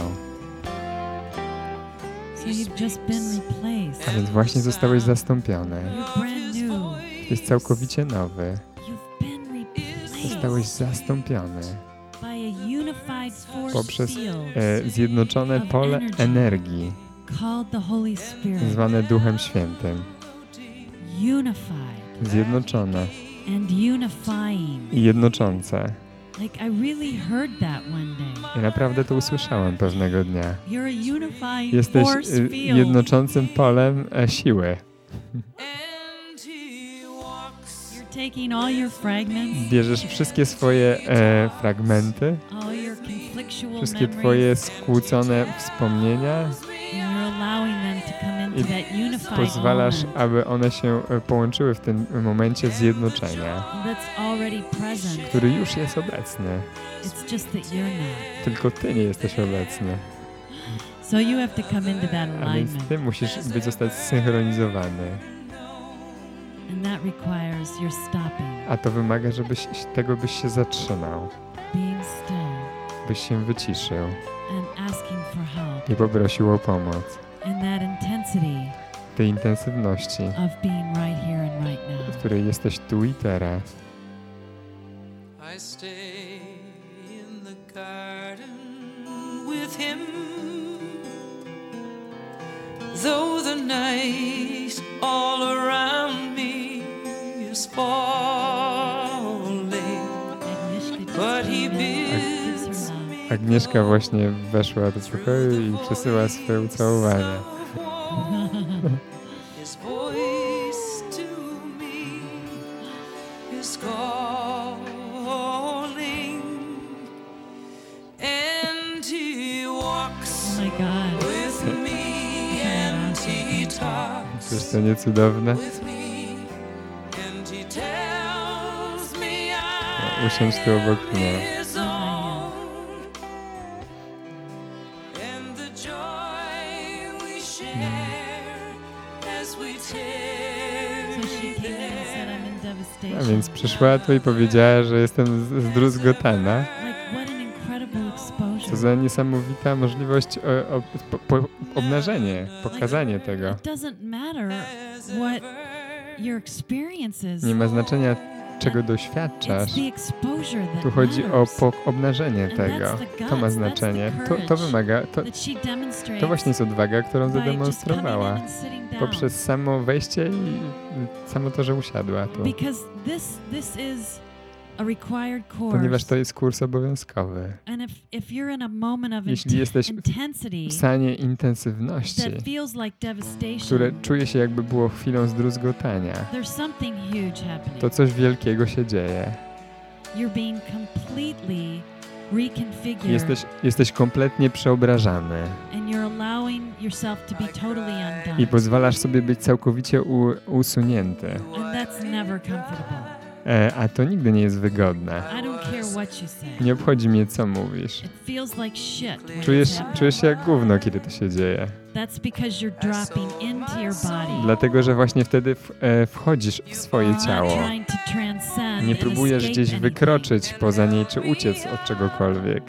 So you've just been replaced. A więc właśnie zostałeś zastąpiony. You're brand new. Jesteś całkowicie nowy. You've been replaced Zostałeś zastąpiony by a unified force poprzez field e, zjednoczone pole energii, called the Holy Spirit. zwane Duchem Świętym. Unified Zjednoczone and unifying. i jednoczące. Like I really heard that one day. I naprawdę to usłyszałem pewnego dnia. You're a unifying Jesteś force y, field. jednoczącym polem e, siły. and he walks You're taking all your fragments, Bierzesz wszystkie swoje e, fragmenty, all your conflictual wszystkie memories, twoje skłócone wspomnienia and you're allowing them to come into i that unified pozwalasz, moment aby one się e, połączyły w tym momencie zjednoczenia, that's already present. który już jest obecny. It's just that you're not. Tylko ty nie jesteś obecny. So you have to come into that A więc alignment, ty musisz być zostać zsynchronizowany. and that requires your stopping, A to wymaga, żebyś tego byś się zatrzymał, being still, byś się wyciszył and asking for help, i poprosił o pomoc. and that intensity Tej intensywności, of being right here and right w now. której jesteś tu i teraz. I stay in the garden with him, though the night all around me is falling. But he bids me Agnieszka właśnie weszła do pokoju i przesyła swoje ucałowania. his voice to me is calling, and he walks Oh my God. with me, and he talks Czyż to nie cudowne? with me, and he tells me No, usiądź tu obok mnie. I'm his own, and the joy we share as we tear So she came in and said, I'm in A devastation. więc przyszła tu i powiedziała, że jestem z- zdruzgotana. Like, what an incredible exposure. Co za niesamowita możliwość o, o, po, po, obnażenie, pokazanie tego. It doesn't matter what your experience is. Nie ma znaczenia, czego It's doświadczasz. the exposure that Tu chodzi o matters. po, obnażenie And tego. that's the To guts, ma that's znaczenie. the To, to courage wymaga, to, that she demonstrates to właśnie jest odwaga, którą by just coming in zademonstrowała. and sitting down. Poprzez samo wejście i samo to, że usiadła tu. Because this this is a required course. Ponieważ to jest kurs obowiązkowy. And if if you're in a moment of Jeśli int- jesteś intensity w stanie intensywności, that feels like devastation, które czuje się jakby było chwilą zdruzgotania, there's something huge happening. to coś wielkiego się dzieje. You're being completely reconfigured, Jesteś, jesteś kompletnie przeobrażany and you're allowing yourself to be totally undone. i pozwalasz sobie być całkowicie u, usunięty. And that's never comfortable. E, a to nigdy nie jest wygodne. I don't care what you say. Nie obchodzi mnie, co mówisz. It feels like shit. when Czujesz, it's happening. czujesz się jak gówno, kiedy to się dzieje. That's because you're dropping into your body. Dlatego, że właśnie wtedy w, e, wchodzisz w swoje You're not ciało. trying to transcend Nie and próbujesz escape gdzieś anything. wykroczyć poza niej, czy uciec od czegokolwiek.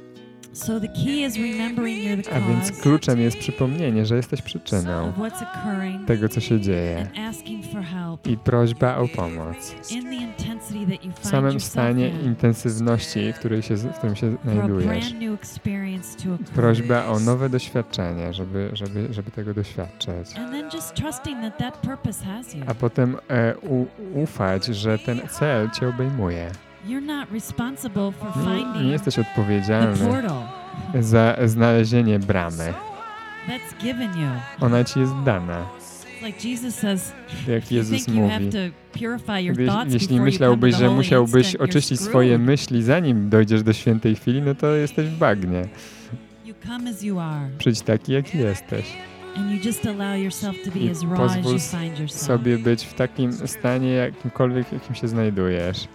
So the key is remembering you're the A więc cause kluczem jest przypomnienie, że jesteś przyczyną of what's occurring tego, co się dzieje. and asking for help I prośba o pomoc. in the intensity that you W find samym yourself stanie in intensywności, w, której się, w którym się for a znajdujesz. brand new experience to occur. Prośba o nowe doświadczenie, żeby, żeby, żeby tego doświadczać. And then just trusting that that purpose has you. A potem e, u, ufać, że ten cel cię obejmuje. You're not responsible for Nie, nie finding jesteś the odpowiedzialny portal za znalezienie bramy. that's given you. Ona ci jest dana. It's like Jesus says, Jak you Jezus think you have mówi. to purify your Gdy, thoughts jeśli before you come myślałbyś, to the że Holy musiałbyś Instant, you're oczyścić swoje screwed. myśli, zanim dojdziesz do świętej chwili, no to jesteś w bagnie. You come as you are, Przyjdź taki, jaki jesteś. and you just allow yourself to be I as raw as pozwól you find yourself. sobie być w takim stanie, jakimkolwiek, jakim się znajdujesz.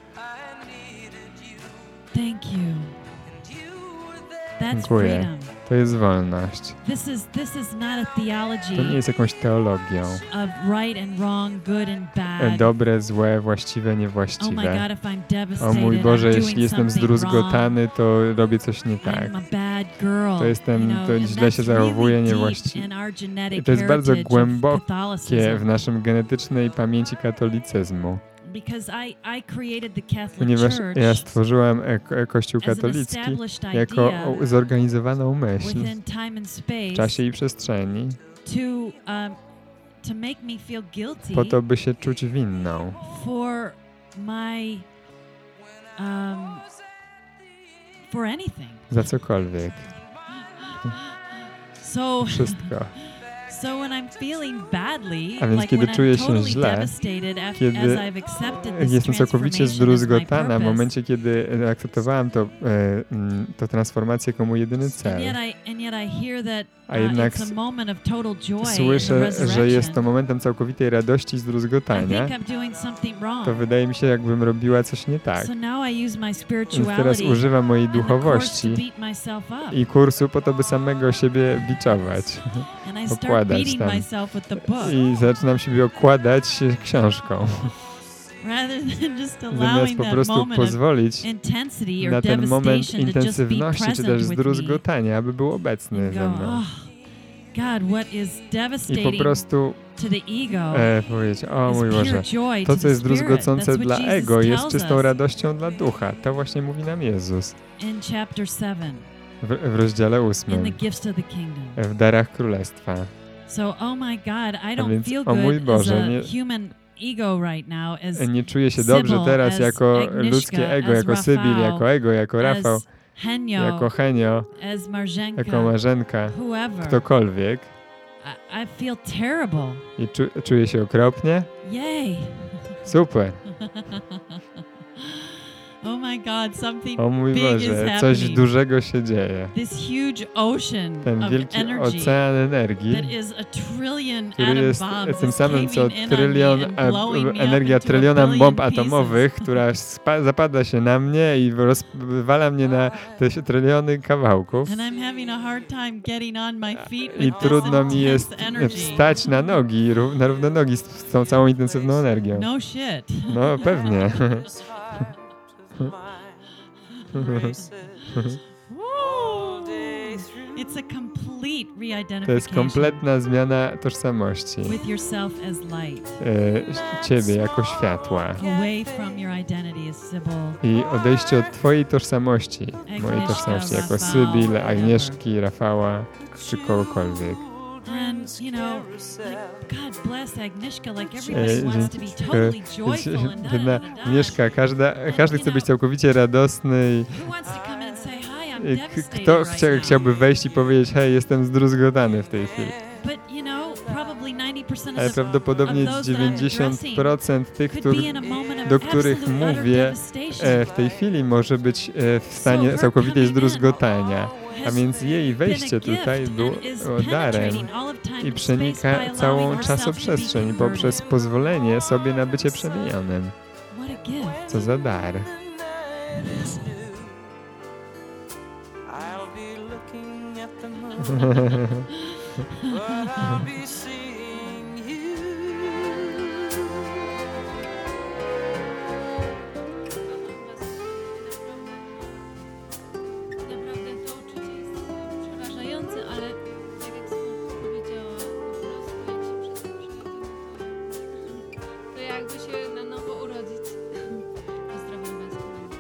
Thank you. That's Dziękuję. freedom. To jest wolność. This is this is not a theology To nie jest jakąś teologią. of right and wrong, good and E, bad. Dobre, złe, właściwe, Oh my niewłaściwe. God, if I'm O devastated, mój Boże, I'm jeśli doing jestem something wrong. zdruzgotany, to robię coś nie tak. I'm a bad girl. To jestem- you know, to and źle się that's zachowuję, really deep niewłaściwie. in our genetic I to jest bardzo heritage of głębokie Catholicism. w naszym genetycznej pamięci katolicyzmu. Because I, I created the Catholic Ponieważ Church ja stworzyłem e- ko- Kościół as an katolicki established jako idea o- zorganizowaną myśl within time and w space czasie i przestrzeni, to um, to make me feel guilty po to, by się czuć winną for my um, for anything. za cokolwiek. So Wszystko. so when I'm feeling badly, A więc like kiedy when czuję I'm się totally źle, devastated af- kiedy as I've accepted this jestem całkowicie transformation as my zdruzgotana w purpose, momencie, kiedy akceptowałem to, e, mm, to transformację jako mój jedyny and cel. yet I and yet I hear that A uh, jednak it's a moment of total joy in the Słyszę, że resurrection. jest to momentem całkowitej radości i I zdruzgotania. think I'm doing something wrong. To wydaje mi się, jakbym robiła coś nie tak. So now I use my Więc teraz spirituality używam mojej and the course to duchowości beat myself up. i kursu po to, by samego siebie biczować. And I start okładać beating tam. myself with the book I zaczynam siebie okładać książką. rather than just Zamiast allowing po that prostu moment of pozwolić intensity or na ten moment devastation to just be intensywności, czy present też with me. zdruzgotania, aby był obecny And ze go, mną. oh, God, what is I po devastating prostu to the ego e, powiedzieć, o is mój pure Boże, joy to to co the jest spirit. druzgocące That's dla what Jesus ego, jest tells czystą us radością dla ducha. To właśnie mówi nam Jezus in chapter seven, w, w rozdziale in the ósmym, gifts of the kingdom. w darach królestwa. So, oh my God, I A don't więc, feel o mój good as Boże, a nie, human ego right now, as nie czuję się dobrze Sybil, teraz as jako Agnieszka, ludzkie ego, as jako Sybil, Rafał, jako ego, jako Rafał, as Henio, jako Henio, as Marzenka, jako Marzenka, whoever. ktokolwiek. I, I feel terrible. I czu, czuję się okropnie? Yay! Super. Oh my God, something O mój big is Boże, coś happening. dużego się dzieje. This huge ocean Ten of wielki energy ocean energii, that is a trillion który atom jest bombs tym is samym co caving in on me trylion, and e, blowing me up energia into a tryliona billion bomb pieces. atomowych, która spa, zapada się na mnie i rozwala mnie na te się tryliony kawałków. And I'm having a hard time getting on my feet I with this trudno mi intense jest energy. wstać na nogi, ró- na równe nogi z, z tą całą intensywną energią. No shit. No pewnie. Woo! It's a complete To jest re-identification kompletna zmiana tożsamości. with yourself as light, E, ciebie jako światła. away from your identity as Sybil. I odejście od twojej tożsamości, mojej Agnieszka, tożsamości jako Rafał, Sybil, whatever. Agnieszki, Rafała, czy kogokolwiek. And, you know, like, God bless Agnieszka, like E, everybody wants to be e, totally joyful and da, da, Jedna da, da. Agnieszka, każda, każdy chce być całkowicie radosny Who wants to come in and say, hi, I'm i, i k- devastated kto right chcia, now. chciałby wejść i powiedzieć, hej, jestem zdruzgotany w tej chwili. But, you know, probably ninety percent Ale of, the, prawdopodobnie of those that I'm dziewięćdziesiąt procent tych, could be którzy, in a moment of do których absolute utter mówię, devastation. e, w tej chwili może być e, w stanie całkowitej zdruzgotania. A więc jej wejście tutaj było darem i przenika całą czasoprzestrzeń poprzez pozwolenie sobie na bycie przemienionym. What a gift. Co za dar. I'll be looking at the moon, but I'll be seeing you. Naprawdę to uczucie jest przerażające, ale tak jak Sybil powiedziała, po prostu jak się przez to przejdzie, to, to jakby się na nowo urodzić. Pozdrawiam Was,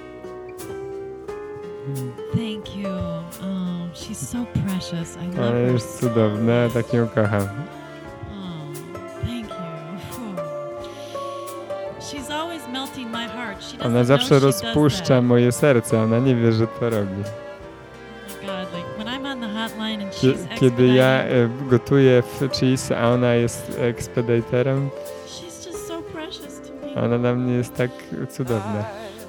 kochani. Thank you. Oh, she's so precious. I love Ale her. jest cudowne, tak ją kocham. Oh, thank you. Phew. She's always melting my heart. She doesn't Ona zawsze know she does rozpuszcza that. moje serce, ona nie wie, że to robi. Oh God, like when I'm on the hotline and Kie- she's Kiedy ja expediting, e, gotuję w Cheese, a ona jest ekspeditorem, she's just so precious to me. ona dla mnie jest tak cudowna.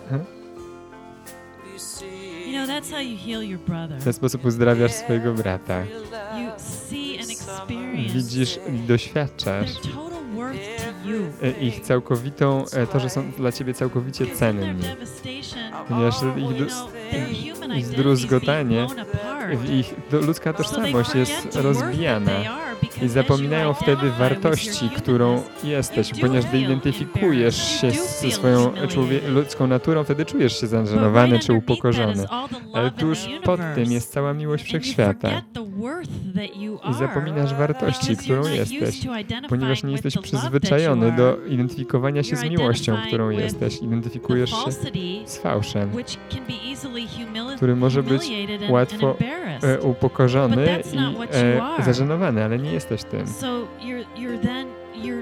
You know, that's how you heal your brother. W ten sposób uzdrawiasz swojego brata. You see and experience Widzisz i doświadczasz their total worth to you. e, ich całkowitą, e, to, że są dla ciebie całkowicie Because in their cenni. devastation, Ponieważ ich, you do, know, their human ich identity is zdruzgotanie, being blown apart. w ich do, ludzka So they tożsamość forget jest the worth that rozbijana they are because i as zapominają you wtedy identify with wartości, your którą humanness, jesteś, you do ponieważ gdy feel identyfikujesz embarrassed, się you do ze feel swoją humiliated. człowie- ludzką naturą, wtedy czujesz się But zażenowany right czy underneath that upokorzony. is all the love Ale in tuż the pod universe. tym jest cała miłość And you wszechświata. forget the worth that you I are zapominasz wartości, because którą you're not jesteś, used to identifying ponieważ nie with jesteś the love that you przyzwyczajony are. do identyfikowania się z You're miłością, którą identifying jesteś. with Identyfikujesz the się falsity, z fałszem, which can be easily humili- który może być humiliated and- łatwo and embarrassed. e, upokorzony But that's not i what you e, are. zażenowany, ale nie jesteś tym. So you're you're then you're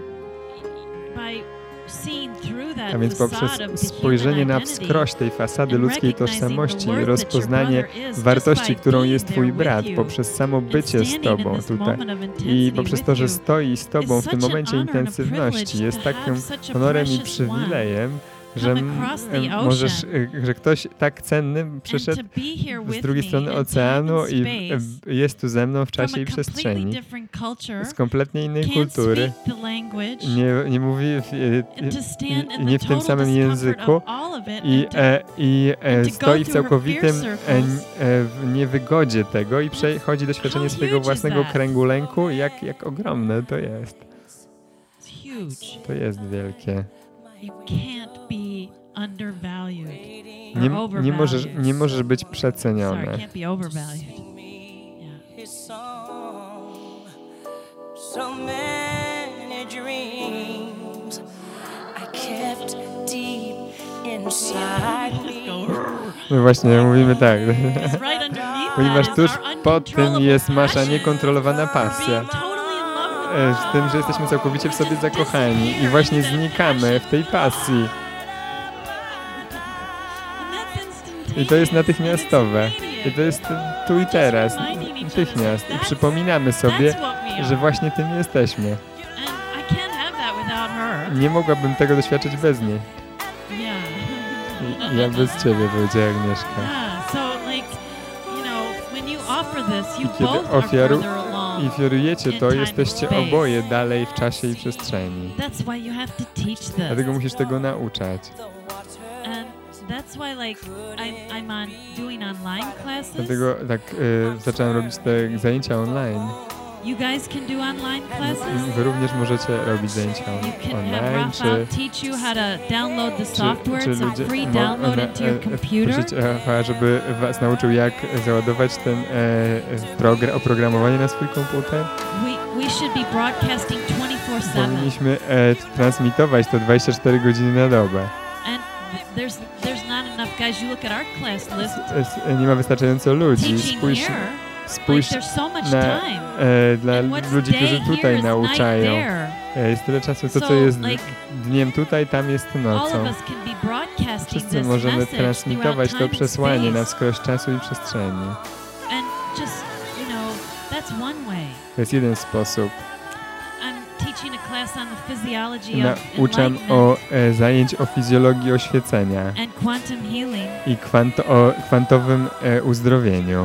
by seeing through that A więc poprzez facade of the spojrzenie human na identity wskroś tej fasady and ludzkiej recognizing tożsamości, the worth rozpoznanie that your brother is wartości, just by którą being jest there twój with brat, you poprzez samo and bycie z standing in tobą this tutaj moment of i intensity poprzez with to, że you stoi z tobą is w tym such an momencie honor and a intensywności, privilege jest to takim have such a honorem i precious one przywilejem, że come m- across the em, możesz, ocean e, że ktoś tak cenny and przyszedł to be here z with drugiej me strony in time oceanu and i space e, jest tu ze mną w from czasie a i completely przestrzeni, different culture, z kompletnie innej can't kultury, speak the language, nie, nie mówi w, e, and to stand i- in nie the w tym total samym discomfort języku of all of it i, and to e, i e, and to go stoi w through her całkowitym fear e, circles. e, w niewygodzie tego i przechodzi doświadczenie How swojego huge is własnego that? kręgu lęku, jak, jak ogromne to jest. It's huge. To jest wielkie. You can't be undervalued or Nie, nie, możesz, overvalued. nie możesz być Sorry, przeceniony. can't be overvalued. Yeah. His song. So many dreams I kept deep inside me. No właśnie, mówimy tak. It's right underneath Ponieważ that tuż is our pod tym uncontrollable jest nasza passion niekontrolowana for pasja. being totally in love with E, W tym, że jesteśmy całkowicie w sobie zakochani i właśnie znikamy w tej pasji. And that's instantaneous. I to jest natychmiastowe. It's immediate. I to jest tu i teraz. Natychmiast. I przypominamy sobie, That's what we are. że właśnie tym jesteśmy. And I can't have that without her. Nie mogłabym tego doświadczyć bez niej. Yeah. I ja bez ciebie, powiedziała Agnieszka. Yeah. So like, you know, when you offer this, you I kiedy both are ofiaru- further along. I ofiarujecie in to, time and jesteście space. oboje dalej w czasie i przestrzeni. That's why you have to teach this. Dlatego musisz tego nauczać. And that's why like I'm, I'm on doing online classes. Dlatego tak y, zacząłem robić te zajęcia online. You guys can do online classes. Wy również możecie robić zajęcia You can have online, Rafael czy, teach you how to download the czy, software. czy It's a ludzie free mo- download one- into your e, e, computer. prosić Rafała, żeby was nauczył, jak załadować ten e, e, program, oprogramowanie na swój komputer. We, we should be broadcasting twenty-four seven. Powinniśmy e, transmitować to dwadzieścia cztery godziny na dobę. And th- there's there's not enough guys. You look at our class list. Es- e, Nie ma wystarczająco ludzi. Teaching Spójrz, here, spójrz like there's so much na, time. e, dla And what's ludzi, którzy day here tutaj is night nauczają. there. E, Jest tyle czasu, to co So, jest like, dniem tutaj, tam jest All nocą. of us can be broadcasting Wszyscy this możemy message transmitować throughout to time przesłanie and na space. wskroś czasu i przestrzeni. And just, you know, that's one way. To jest jeden sposób. I'm teaching a class on the physiology of Nauczam enlightenment o e, zajęć o fizjologii oświecenia and quantum healing i kwanto, o kwantowym e, uzdrowieniu. uh,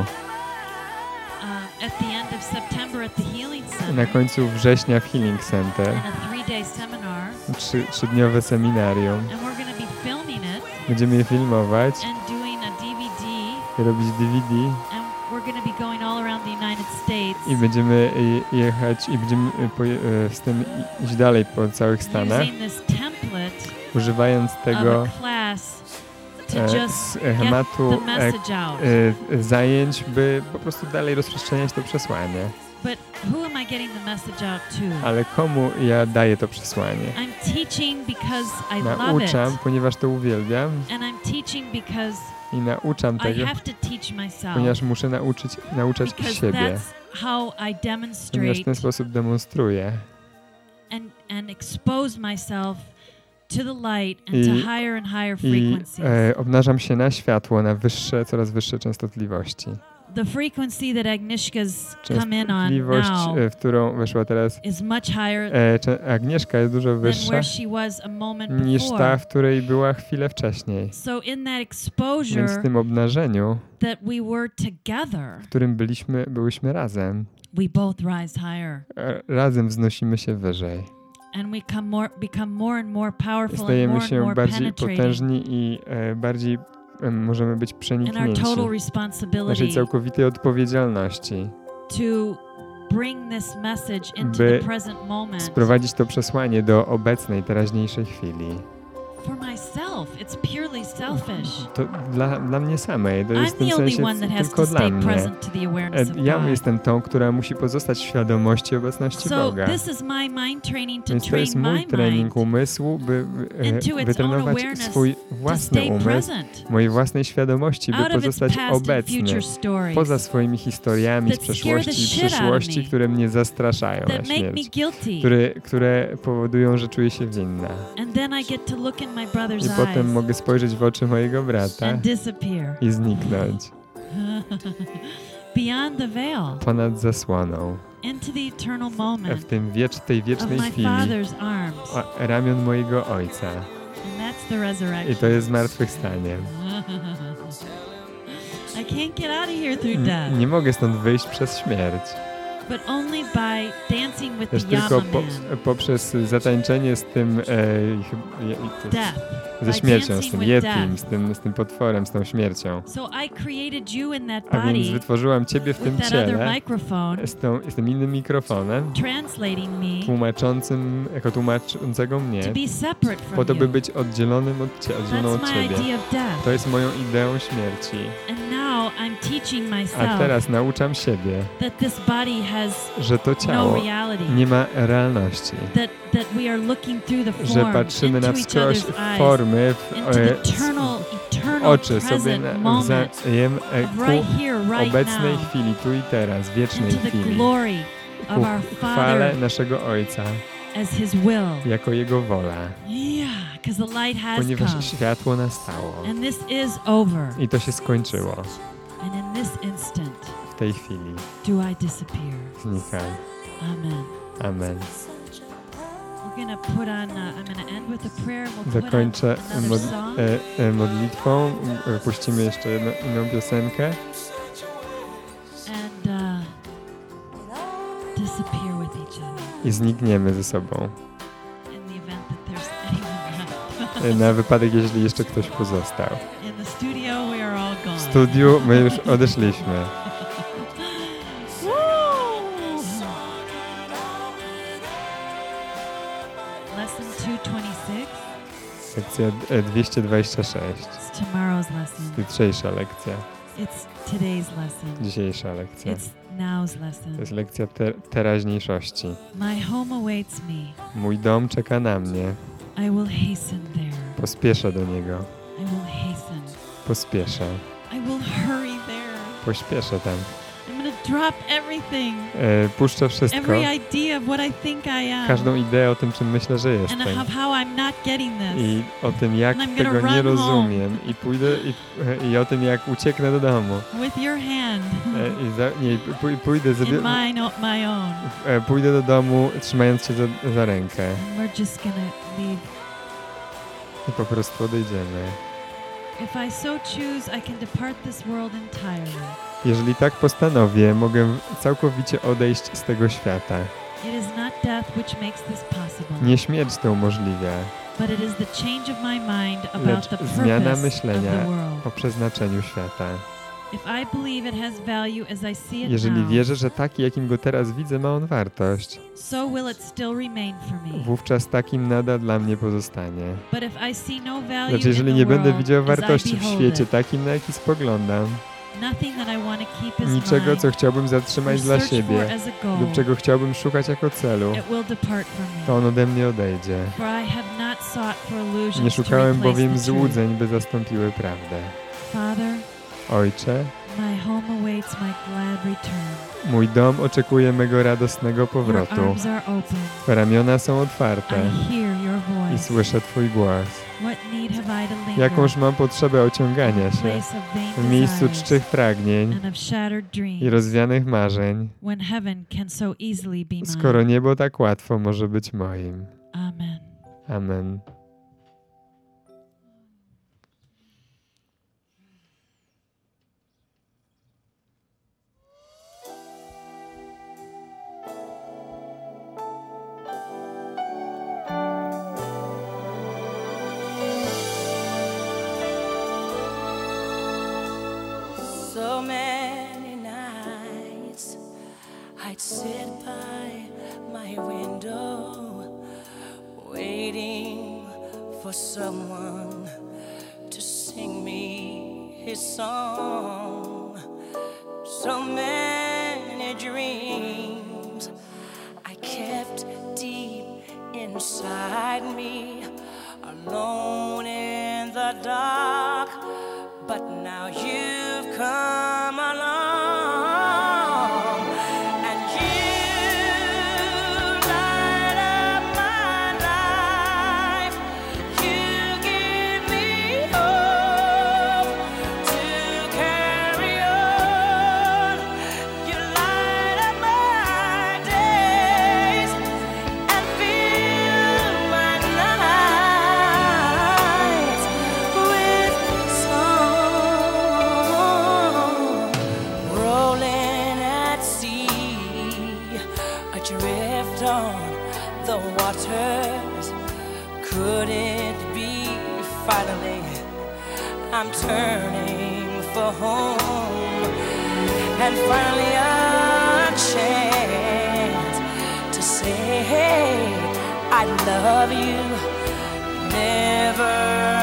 at the end of September at the Healing Center. Na końcu września w Healing Center. And a three-day seminar. Trzy, trzydniowe seminarium. And we're going to be filming it Będziemy je filmować, and doing a D V D. robić D V D And we're going to be going all around the United States. i będziemy e, jechać i będziemy e, poje, e, z tym iść dalej po całych Stanach, Using this template używając tego of a class to e, just schematu get the e, message out. e, zajęć, by po prostu dalej rozprzestrzeniać to przesłanie. But who am I getting the message out to? Ale komu ja daję to przesłanie? I'm teaching because I love Nauczam, it. ponieważ to uwielbiam And I'm teaching because i nauczam I tego, have to teach myself. ponieważ muszę nauczyć, nauczać Because siebie. that's how I Ponieważ demonstrate w ten sposób demonstruję and, and expose myself to the light and I- to higher and higher i frequencies. e, obnażam się na światło, na wyższe, coraz wyższe częstotliwości. the frequency that Agnieszka's come in on Częstotliwość, now e, w którą weszła teraz is much higher e, cze- Agnieszka jest dużo than wyższa where she was a moment niż ta, before. w której była chwilę wcześniej. So in that Więc w exposure tym obnażeniu, that we were together, w którym byliśmy, byłyśmy razem, we both rise higher. e, razem wznosimy się wyżej. And we come more, become more and more powerful and Stajemy more and się more bardziej penetrating potężni i e, bardziej e, możemy być in our przeniknięci total naszej responsibility całkowitej odpowiedzialności, to bring this message into by the present moment. sprowadzić to przesłanie do obecnej, teraźniejszej chwili. For myself, it's purely selfish. To dla, dla mnie samej, to I'm jest w tym the only sensie one that has tylko to dla stay mnie. present to the awareness of E, Ja God. jestem tą, która musi pozostać w świadomości obecności So Boga. this is my mind training to Więc to train jest my mój mind trening umysłu, by e, into its own wytrenować awareness swój to własny stay umysł, present mojej własnej świadomości, by out of its pozostać past and obecny future stories poza swoimi historiami z that scare the przeszłości i shit out of przyszłości, me, które mnie zastraszają na that make me śmierć, guilty. które, które powodują, że czuję się winna. And then I get to look in my brother's I potem eyes mogę spojrzeć w oczy mojego brata and disappear i zniknąć beyond the veil ponad zasłoną, into the eternal w moment tym wiecz, tej of wiecznej my chwili Father's arms. o, ramion mojego Ojca. And that's the I resurrection. to jest zmartwychwstanie. I can't get out of here through N- death, Nie mogę stąd wyjść przez śmierć. but only by dancing with Lecz the tylko Yama po, man. poprzez zatańczenie z tym, e, chyb- je- to- Death. ze by śmiercią, z dancing tym with Yetim, death. z tym, z tym potworem, z tą śmiercią. So I created you in that A więc body wytworzyłam Ciebie w tym with that other ciele microphone, z, tą, z tym innym mikrofonem, translating me tłumaczącym, jako tłumaczącego mnie, to be separate po from to, by you. być oddzielonym od, cie, oddzieloną That's od my Ciebie. idea of death. To jest moją ideą śmierci. And now I'm teaching A myself teraz nauczam siebie, that this body has że to no ciało reality. nie ma realności. That that we are looking through the Że form patrzymy na into each wskroś other's eyes, formy, w into the e, eternal, eternal oczy sobie present moment nawzajem e, of ku right here, right obecnej now, chwili, tu i teraz, wiecznej into the chwili, glory of ku our chwale Father naszego Ojca, as His will. jako Jego wola, Yeah, because the light has ponieważ come, światło nastało and this is over. i to się skończyło. And in this instant, W tej chwili do I disappear? znikaj. Amen. Amen. We're gonna put on. Uh, I'm gonna end with a prayer. We'll put on Zakończę another mod, song. e, e, modlitwą, e, puścimy jeszcze jedną inną piosenkę and uh, disappear with each other i znikniemy ze sobą. in the event that there's anyone left. E, Na wypadek, jeśli jeszcze ktoś pozostał. In the studio, we are all gone. W studiu my już odeszliśmy. Woo! Lesson two twenty-six. Sekcja e, dwieście dwadzieścia sześć. It's tomorrow's lesson. Jutrzejsza lekcja. It's today's lesson. Dzisiejsza lekcja. It's now's To lesson. jest lekcja te teraźniejszości. My home awaits me. Mój dom czeka na mnie. I will hasten there. Pospieszę do niego. I will hasten. Pospieszę. I will hurry there. Pośpieszę tam. I'm gonna drop everything. E, puszczę wszystko. Every idea of what I think I am. Każdą ideę o tym, czym myślę, że And jestem. of how I'm not getting this. I o tym, jak And I'm gonna tego nie run rozumiem. I pójdę i, i o tym, jak ucieknę do domu. With your hand. E, i za, nie, pój, pójdę, In zabie, mine, o- my own. e, pójdę do domu, trzymając się za, za rękę. And we're just gonna leave. I po prostu odejdziemy. If I so choose, I can depart this world entirely. Jeżeli tak postanowię, mogę całkowicie odejść z tego świata. It is not death which makes this possible, Nie śmierć to umożliwia, but it is the change of my mind about lecz the zmiana purpose of myślenia the world. o przeznaczeniu świata. If I believe it has value as I see it Jeżeli now, wierzę, że taki, jakim go teraz widzę, ma on wartość, so will it still remain for me. wówczas takim nadal dla mnie pozostanie. But if I see no value Lecz jeżeli in the nie będę world widział as I wartości w behold świecie it, takim, na jaki spoglądam, nothing that I want to keep as niczego, mine, co chciałbym or zatrzymać dla search for siebie as a goal, lub czego chciałbym szukać jako celu, it will depart from to me. on ode mnie odejdzie. For I have not sought for illusions Nie to szukałem replace bowiem the truth. złudzeń, by zastąpiły prawdę. Father, Ojcze, my home awaits my glad return. mój dom oczekuje mego radosnego Your powrotu. arms are open. Ramiona są otwarte. I hear your voice. i słyszę Twój głos. What need have I to linger Jakąż mam potrzebę ociągania in się place of vain w miejscu desires czczych pragnień and of shattered i dreams, rozwianych marzeń, when heaven can so easily be skoro mine. niebo tak łatwo może być moim. Amen. Amen. So many nights I'd sit by my window, waiting for someone to sing me his song. So many dreams I kept deep inside me, alone in the dark. But now you've come along, and you light up my life. You give me hope to carry on. You light up my days and fill my nights with song. Rolling at sea, adrift on the waters. Could it be finally I'm turning for home, and finally a chance to say, hey, I love you, never